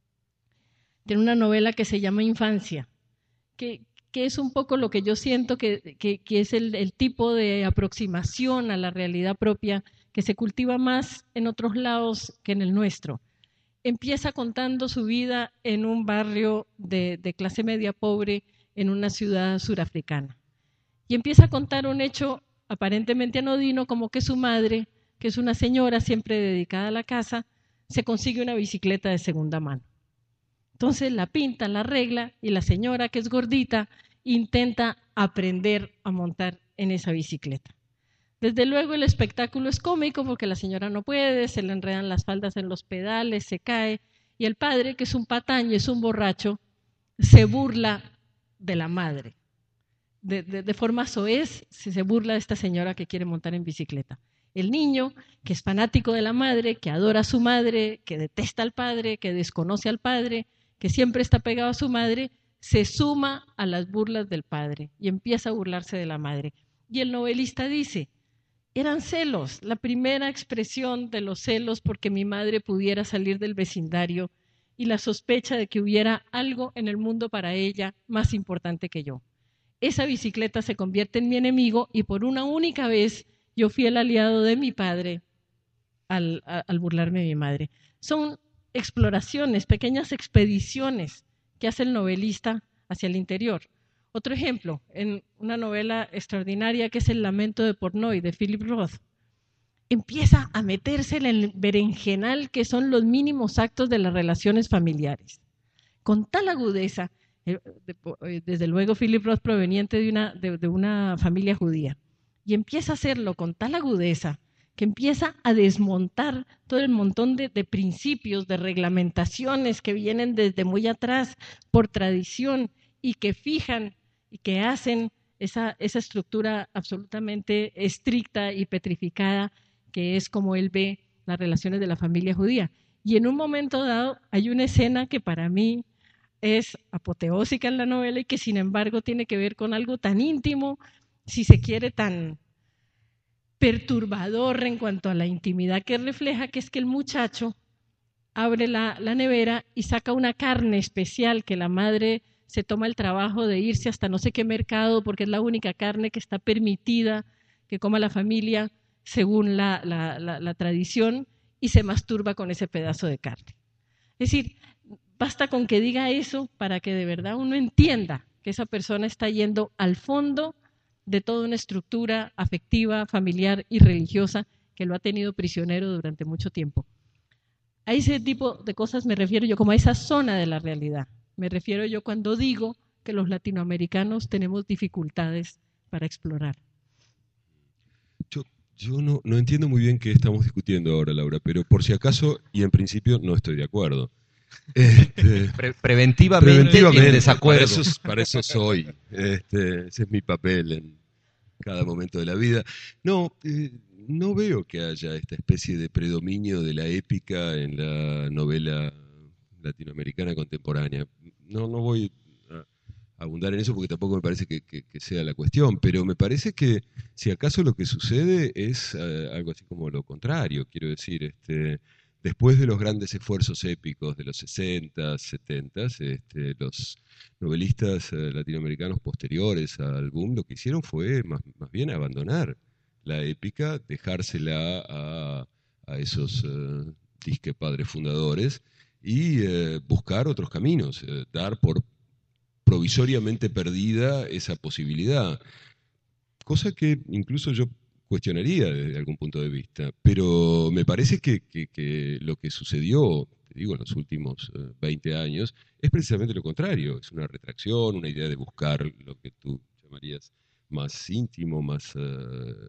tiene una novela que se llama Infancia, que, que es un poco lo que yo siento que, que, que es el, el tipo de aproximación a la realidad propia que se cultiva más en otros lados que en el nuestro. Empieza contando su vida en un barrio de, de clase media pobre en una ciudad surafricana. Y empieza a contar un hecho aparentemente anodino, como que su madre, que es una señora siempre dedicada a la casa, se consigue una bicicleta de segunda mano. Entonces la pinta, la arregla, y la señora, que es gordita, intenta aprender a montar en esa bicicleta. Desde luego el espectáculo es cómico porque la señora no puede, se le enredan las faldas en los pedales, se cae, y el padre, que es un pataño, es un borracho, se burla de la madre. De, de, de forma soez se burla de esta señora que quiere montar en bicicleta. El niño, que es fanático de la madre, que adora a su madre, que detesta al padre, que desconoce al padre, que siempre está pegado a su madre, se suma a las burlas del padre y empieza a burlarse de la madre. Y el novelista dice: eran celos, la primera expresión de los celos porque mi madre pudiera salir del vecindario y la sospecha de que hubiera algo en el mundo para ella más importante que yo. Esa bicicleta se convierte en mi enemigo y por una única vez yo fui el aliado de mi padre al, al burlarme de mi madre. Son exploraciones, pequeñas expediciones que hace el novelista hacia el interior. Otro ejemplo, en una novela extraordinaria que es El lamento de Portnoy, de Philip Roth, empieza a meterse en el berenjenal que son los mínimos actos de las relaciones familiares. Con tal agudeza, desde luego Philip Roth proveniente de una, de, de una familia judía, y empieza a hacerlo con tal agudeza que empieza a desmontar todo el montón de, de principios, de reglamentaciones que vienen desde muy atrás por tradición y que fijan y que hacen esa, esa estructura absolutamente estricta y petrificada que es como él ve las relaciones de la familia judía. Y en un momento dado hay una escena que para mí es apoteósica en la novela y que sin embargo tiene que ver con algo tan íntimo, si se quiere, tan perturbador en cuanto a la intimidad que refleja, que es que el muchacho abre la, la nevera y saca una carne especial que la madre se toma el trabajo de irse hasta no sé qué mercado porque es la única carne que está permitida que coma la familia según la, la, la, la tradición, y se masturba con ese pedazo de carne. Es decir, basta con que diga eso para que de verdad uno entienda que esa persona está yendo al fondo de toda una estructura afectiva, familiar y religiosa que lo ha tenido prisionero durante mucho tiempo. A ese tipo de cosas me refiero yo, como a esa zona de la realidad. Me refiero yo cuando digo que los latinoamericanos tenemos dificultades para explorar. Yo, yo no, no entiendo muy bien qué estamos discutiendo ahora, Laura, pero por si acaso, y en principio no estoy de acuerdo. Este, Pre preventivamente, preventivamente en desacuerdo. Para eso, para eso soy. Este, ese es mi papel en cada momento de la vida. No, eh, no veo que haya esta especie de predominio de la épica en la novela latinoamericana contemporánea. No, no voy a, abundar en eso porque tampoco me parece que, que, que sea la cuestión, pero me parece que si acaso lo que sucede es uh, algo así como lo contrario, quiero decir, este, después de los grandes esfuerzos épicos de los sesenta, setenta, este, los novelistas uh, latinoamericanos posteriores al boom lo que hicieron fue más, más bien abandonar la épica, dejársela a, a esos uh, disque padres fundadores y uh, buscar otros caminos, uh, dar por provisoriamente perdida esa posibilidad, cosa que incluso yo cuestionaría desde algún punto de vista, pero me parece que, que, que lo que sucedió, te digo, en los últimos uh, veinte años, es precisamente lo contrario, es una retracción, una idea de buscar lo que tú llamarías más íntimo, más uh,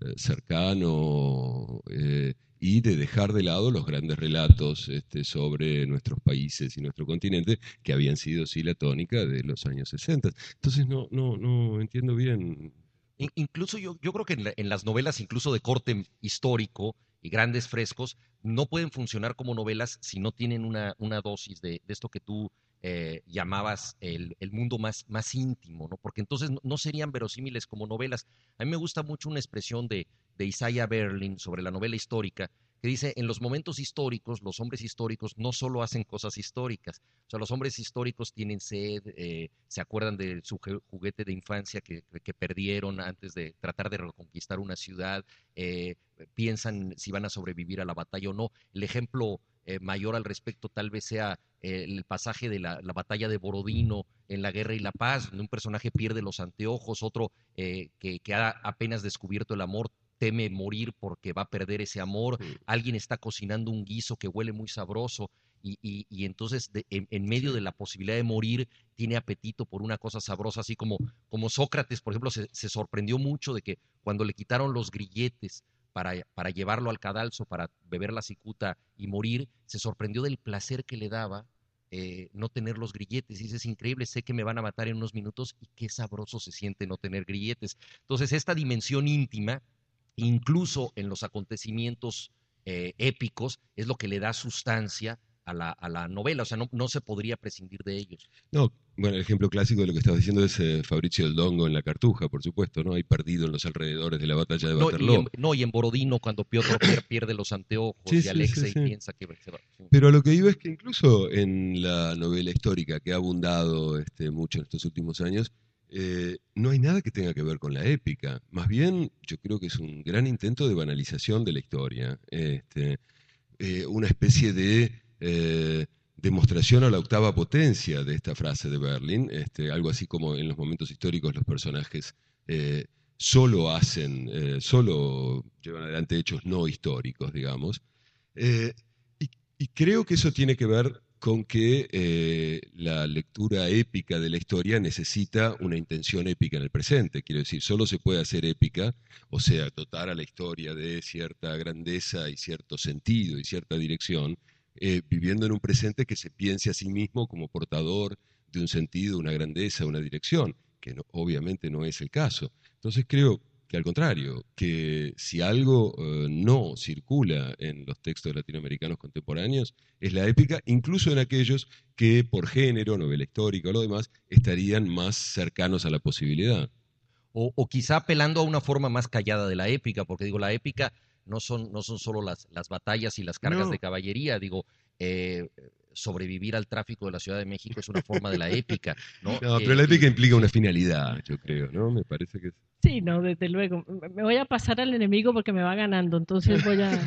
cercano, eh, y de dejar de lado los grandes relatos este, sobre nuestros países y nuestro continente, que habían sido, sí, la tónica de los años sesenta. Entonces no, no, no entiendo bien. Incluso yo, yo creo que en, la, en las novelas, incluso de corte histórico y grandes frescos, no pueden funcionar como novelas si no tienen una, una dosis de, de esto que tú eh, llamabas el, el mundo más, más íntimo, ¿no? Porque entonces no, no serían verosímiles como novelas. A mí me gusta mucho una expresión de, de Isaiah Berlin sobre la novela histórica, que dice, en los momentos históricos, los hombres históricos no solo hacen cosas históricas, o sea, los hombres históricos tienen sed, eh, se acuerdan de su juguete de infancia que, que perdieron antes de tratar de reconquistar una ciudad, eh, piensan si van a sobrevivir a la batalla o no. El ejemplo eh, mayor al respecto tal vez sea eh, el pasaje de la, la batalla de Borodino en La Guerra y la Paz, donde un personaje pierde los anteojos, otro eh, que, que ha apenas descubierto el amor, teme morir porque va a perder ese amor, sí. Alguien está cocinando un guiso que huele muy sabroso y, y, y entonces de, en, en medio sí. de la posibilidad de morir tiene apetito por una cosa sabrosa, así como, como Sócrates, por ejemplo, se, se sorprendió mucho de que cuando le quitaron los grilletes para, para llevarlo al cadalso, para beber la cicuta y morir, se sorprendió del placer que le daba eh, no tener los grilletes, y dice, es increíble, sé que me van a matar en unos minutos y qué sabroso se siente no tener grilletes. Entonces esta dimensión íntima, incluso en los acontecimientos eh, épicos, es lo que le da sustancia a la, a la novela, o sea, no, no se podría prescindir de ellos. No, bueno, el ejemplo clásico de lo que estabas diciendo es eh, Fabrizio del Dongo en La Cartuja, por supuesto, ¿no? Ahí perdido en los alrededores de la batalla de no, Waterloo. Y en, no, y en Borodino, cuando Piotr pierde los anteojos sí, y Alexei sí, sí, sí. piensa que se va. Sí. Pero a lo que iba es que incluso en la novela histórica, que ha abundado este, mucho en estos últimos años, Eh, no hay nada que tenga que ver con la épica. Más bien, yo creo que es un gran intento de banalización de la historia. Este, eh, una especie de eh, demostración a la octava potencia de esta frase de Berlin. Este, algo así como en los momentos históricos los personajes eh, solo hacen, eh, solo llevan adelante hechos no históricos, digamos. Eh, y, y creo que eso tiene que ver con que eh, la lectura épica de la historia necesita una intención épica en el presente. Quiero decir, solo se puede hacer épica, o sea, dotar a la historia de cierta grandeza y cierto sentido y cierta dirección, eh, viviendo en un presente que se piense a sí mismo como portador de un sentido, una grandeza, una dirección, que no, obviamente no es el caso. Entonces creo que al contrario, que si algo eh, no circula en los textos latinoamericanos contemporáneos es la épica, incluso en aquellos que por género, novela histórica o lo demás, estarían más cercanos a la posibilidad. O, o quizá apelando a una forma más callada de la épica, porque digo, la épica no son, no son solo las, las batallas y las cargas no. de caballería, digo, eh, sobrevivir al tráfico de la Ciudad de México es una forma de la épica, ¿no? No, pero eh, la épica implica una finalidad, yo creo, ¿no? Me parece que... Sí, no, desde luego. Me voy a pasar al enemigo porque me va ganando, entonces voy a,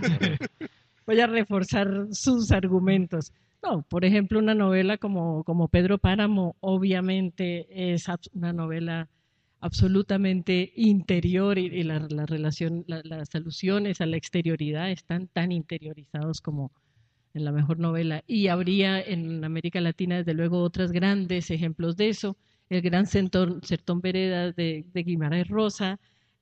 voy a reforzar sus argumentos. No, por ejemplo, una novela como, como Pedro Páramo, obviamente es una novela absolutamente interior y, y la, la relación, la, las alusiones a la exterioridad están tan interiorizados como en la mejor novela. Y habría en América Latina, desde luego, otros grandes ejemplos de eso. El gran Sertón, Sertón Veredas de, de Guimarães Rosa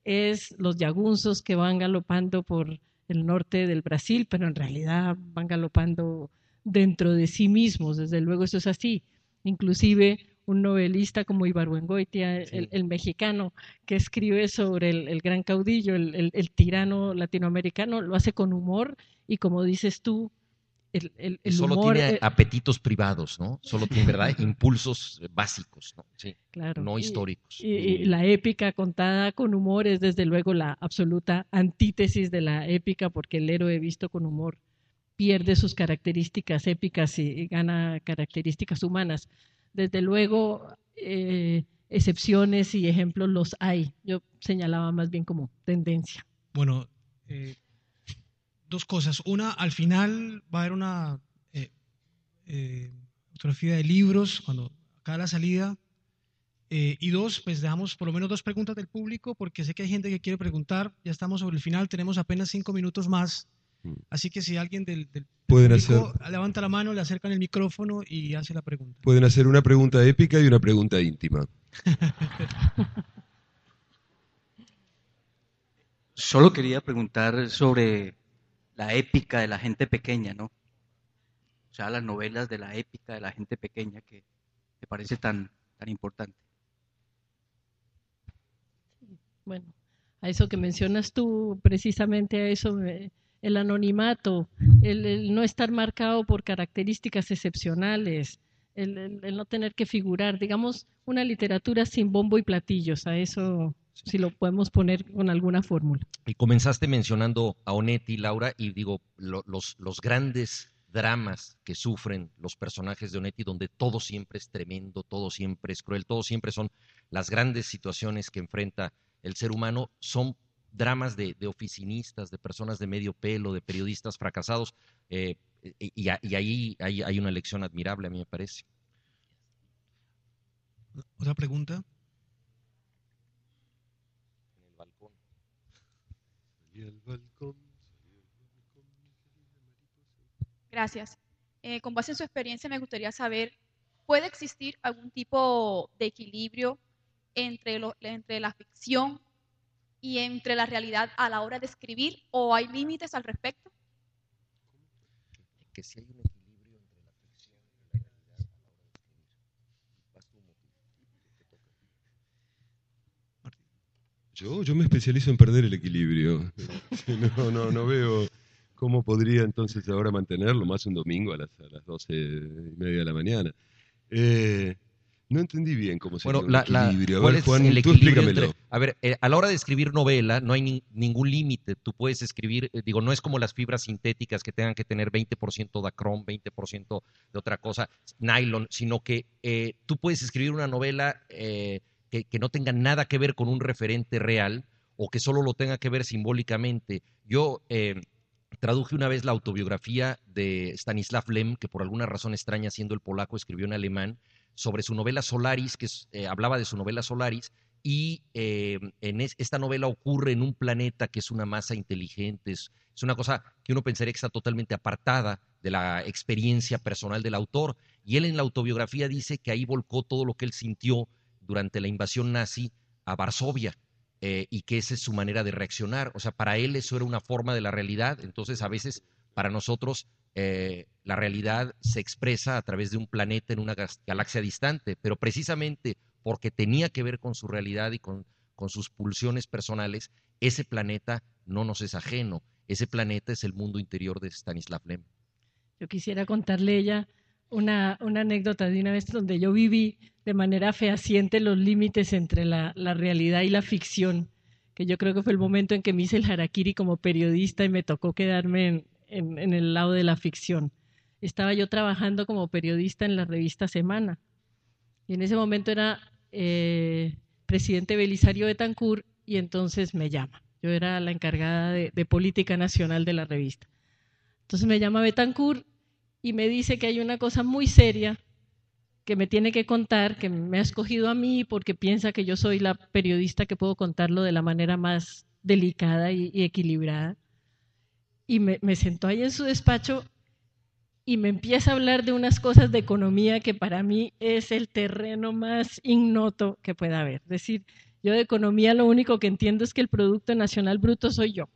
es los yagunzos que van galopando por el norte del Brasil, pero en realidad van galopando dentro de sí mismos, desde luego eso es así. Inclusive un novelista como Ibargüengoitia, sí. el, el mexicano, que escribe sobre el, el gran caudillo, el, el, el tirano latinoamericano, lo hace con humor y, como dices tú, el, el, Y el solo humor, tiene eh, apetitos privados, ¿no? Solo tiene, ¿verdad? Impulsos básicos, ¿no? Sí, claro, no y- históricos. Y, y la épica contada con humor es desde luego la absoluta antítesis de la épica, porque el héroe visto con humor pierde sus características épicas y gana características humanas. Desde luego, eh, excepciones y ejemplos los hay. Yo señalaba más bien como tendencia. Bueno, eh, dos cosas. Una, al final va a haber una eh, eh, fotografía de libros, cuando acá a la salida. Eh, y dos, pues dejamos por lo menos dos preguntas del público, porque sé que hay gente que quiere preguntar. Ya estamos sobre el final, tenemos apenas cinco minutos más. Así que si alguien del, del Pueden público hacer, levanta la mano, le acercan el micrófono y hace la pregunta. pueden hacer una pregunta épica y una pregunta íntima. Solo quería preguntar sobre la épica de la gente pequeña, ¿no? O sea, las novelas de la épica de la gente pequeña que me parece tan, tan importante. Bueno, a eso que mencionas tú, precisamente a eso, me- el anonimato, el, el no estar marcado por características excepcionales, el, el- el no tener que figurar, digamos, una literatura sin bombo y platillos, a eso si lo podemos poner con alguna fórmula. Y comenzaste mencionando a Onetti, Laura, y digo, lo- los, los grandes dramas que sufren los personajes de Onetti, donde todo siempre es tremendo, todo siempre es cruel, todo siempre son las grandes situaciones que enfrenta el ser humano, son dramas de, de oficinistas, de personas de medio pelo, de periodistas fracasados, eh, y, y y ahí hay, hay una lección admirable, a mí me parece. ¿Otra pregunta? En el balcón. Y el balcón, Gracias. Eh, con base en su experiencia, me gustaría saber, ¿puede existir algún tipo de equilibrio entre, lo- entre la ficción y entre la realidad a la hora de escribir, o hay límites al respecto? Que si hay un equilibrio entre la ficción y la realidad a la hora de escribir. Vas tú, Moti, te toca. Yo, yo me especializo en perder el equilibrio. No, no, no veo cómo podría entonces ahora mantenerlo, más un domingo a las, a las doce y media de la mañana. Eh, no entendí bien cómo sería Bueno, un la, la, equilibrio. A ¿cuál ver, es Juan, el tú equilibrio explícamelo. entre? A ver, eh, a la hora de escribir novela no hay ni- ningún límite. Tú puedes escribir, eh, digo, no es como las fibras sintéticas que tengan que tener veinte por ciento dacrón, veinte por ciento de otra cosa, nylon, sino que eh, tú puedes escribir una novela eh, que, que no tenga nada que ver con un referente real o que solo lo tenga que ver simbólicamente. Yo eh, traduje una vez la autobiografía de Stanislav Lem, que por alguna razón extraña, siendo el polaco, escribió en alemán, sobre su novela Solaris, que es, eh, hablaba de su novela Solaris, y eh, en es, esta novela ocurre en un planeta que es una masa inteligente, es, es una cosa que uno pensaría que está totalmente apartada de la experiencia personal del autor, y él en la autobiografía dice que ahí volcó todo lo que él sintió durante la invasión nazi a Varsovia, eh, y que esa es su manera de reaccionar, o sea, para él eso era una forma de la realidad, entonces a veces para nosotros eh, la realidad se expresa a través de un planeta en una galaxia distante, pero precisamente porque tenía que ver con su realidad y con, con sus pulsiones personales, ese planeta no nos es ajeno, ese planeta es el mundo interior de Stanislav Lem. Yo quisiera contarle ella una, una anécdota de una vez donde yo viví de manera fehaciente los límites entre la, la realidad y la ficción, que yo creo que fue el momento en que me hice el harakiri como periodista y me tocó quedarme en, en, en el lado de la ficción. Estaba yo trabajando como periodista en la revista Semana y en ese momento era eh, presidente Belisario Betancur y entonces me llama. Yo era la encargada de, de política nacional de la revista. Entonces me llama Betancur y me dice que hay una cosa muy seria que me tiene que contar, que me ha escogido a mí porque piensa que yo soy la periodista que puedo contarlo de la manera más delicada y, y equilibrada. Y me, me sentó ahí en su despacho y me empieza a hablar de unas cosas de economía que para mí es el terreno más ignoto que pueda haber. Es decir, yo de economía lo único que entiendo es que el Producto Nacional Bruto soy yo.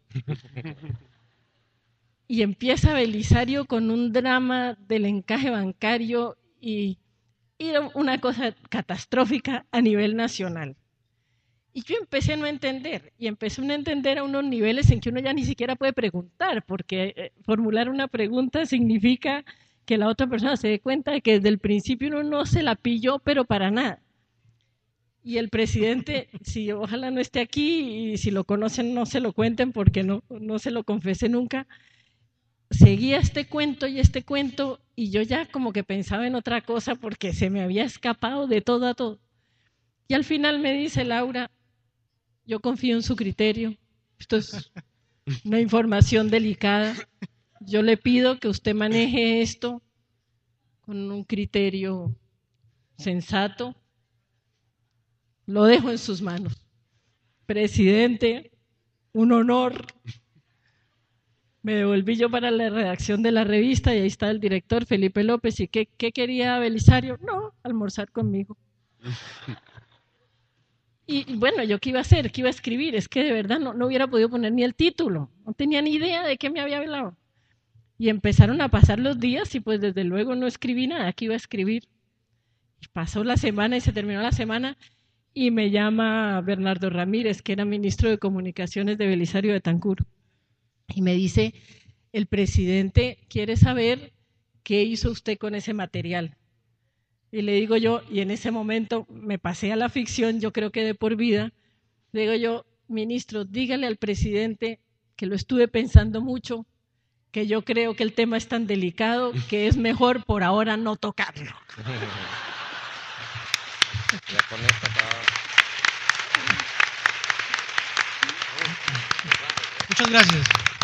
Y empieza Belisario con un drama del encaje bancario y, y una cosa catastrófica a nivel nacional. Y yo empecé a no entender, y empecé a no entender a unos niveles en que uno ya ni siquiera puede preguntar, porque eh, formular una pregunta significa que la otra persona se dé cuenta de que desde el principio uno no se la pilló, pero para nada. Y el presidente, si ojalá no esté aquí, y si lo conocen no se lo cuenten porque no, no se lo confesé nunca, seguía este cuento y este cuento, y yo ya como que pensaba en otra cosa porque se me había escapado de todo a todo. Y al final me dice Laura, yo confío en su criterio, esto es una información delicada, yo le pido que usted maneje esto con un criterio sensato, lo dejo en sus manos. Presidente, un honor. Me devolví yo para la redacción de la revista y ahí está el director Felipe López. ¿Y qué, qué quería Belisario? No, almorzar conmigo. Y, y bueno, ¿yo qué iba a hacer? ¿Qué iba a escribir? Es que de verdad no, no hubiera podido poner ni el título. No tenía ni idea de qué me había hablado. Y empezaron a pasar los días y pues desde luego no escribí nada. ¿Qué iba a escribir? Y pasó la semana y se terminó la semana y me llama Bernardo Ramírez, que era ministro de Comunicaciones de Belisario Betancur. Y me dice, el presidente quiere saber qué hizo usted con ese material. Y le digo yo, y en ese momento me pasé a la ficción, yo creo que de por vida, le digo yo, ministro, dígale al presidente que lo estuve pensando mucho, que yo creo que el tema es tan delicado que es mejor por ahora no tocarlo. Ya con esta acaba. Muchas gracias.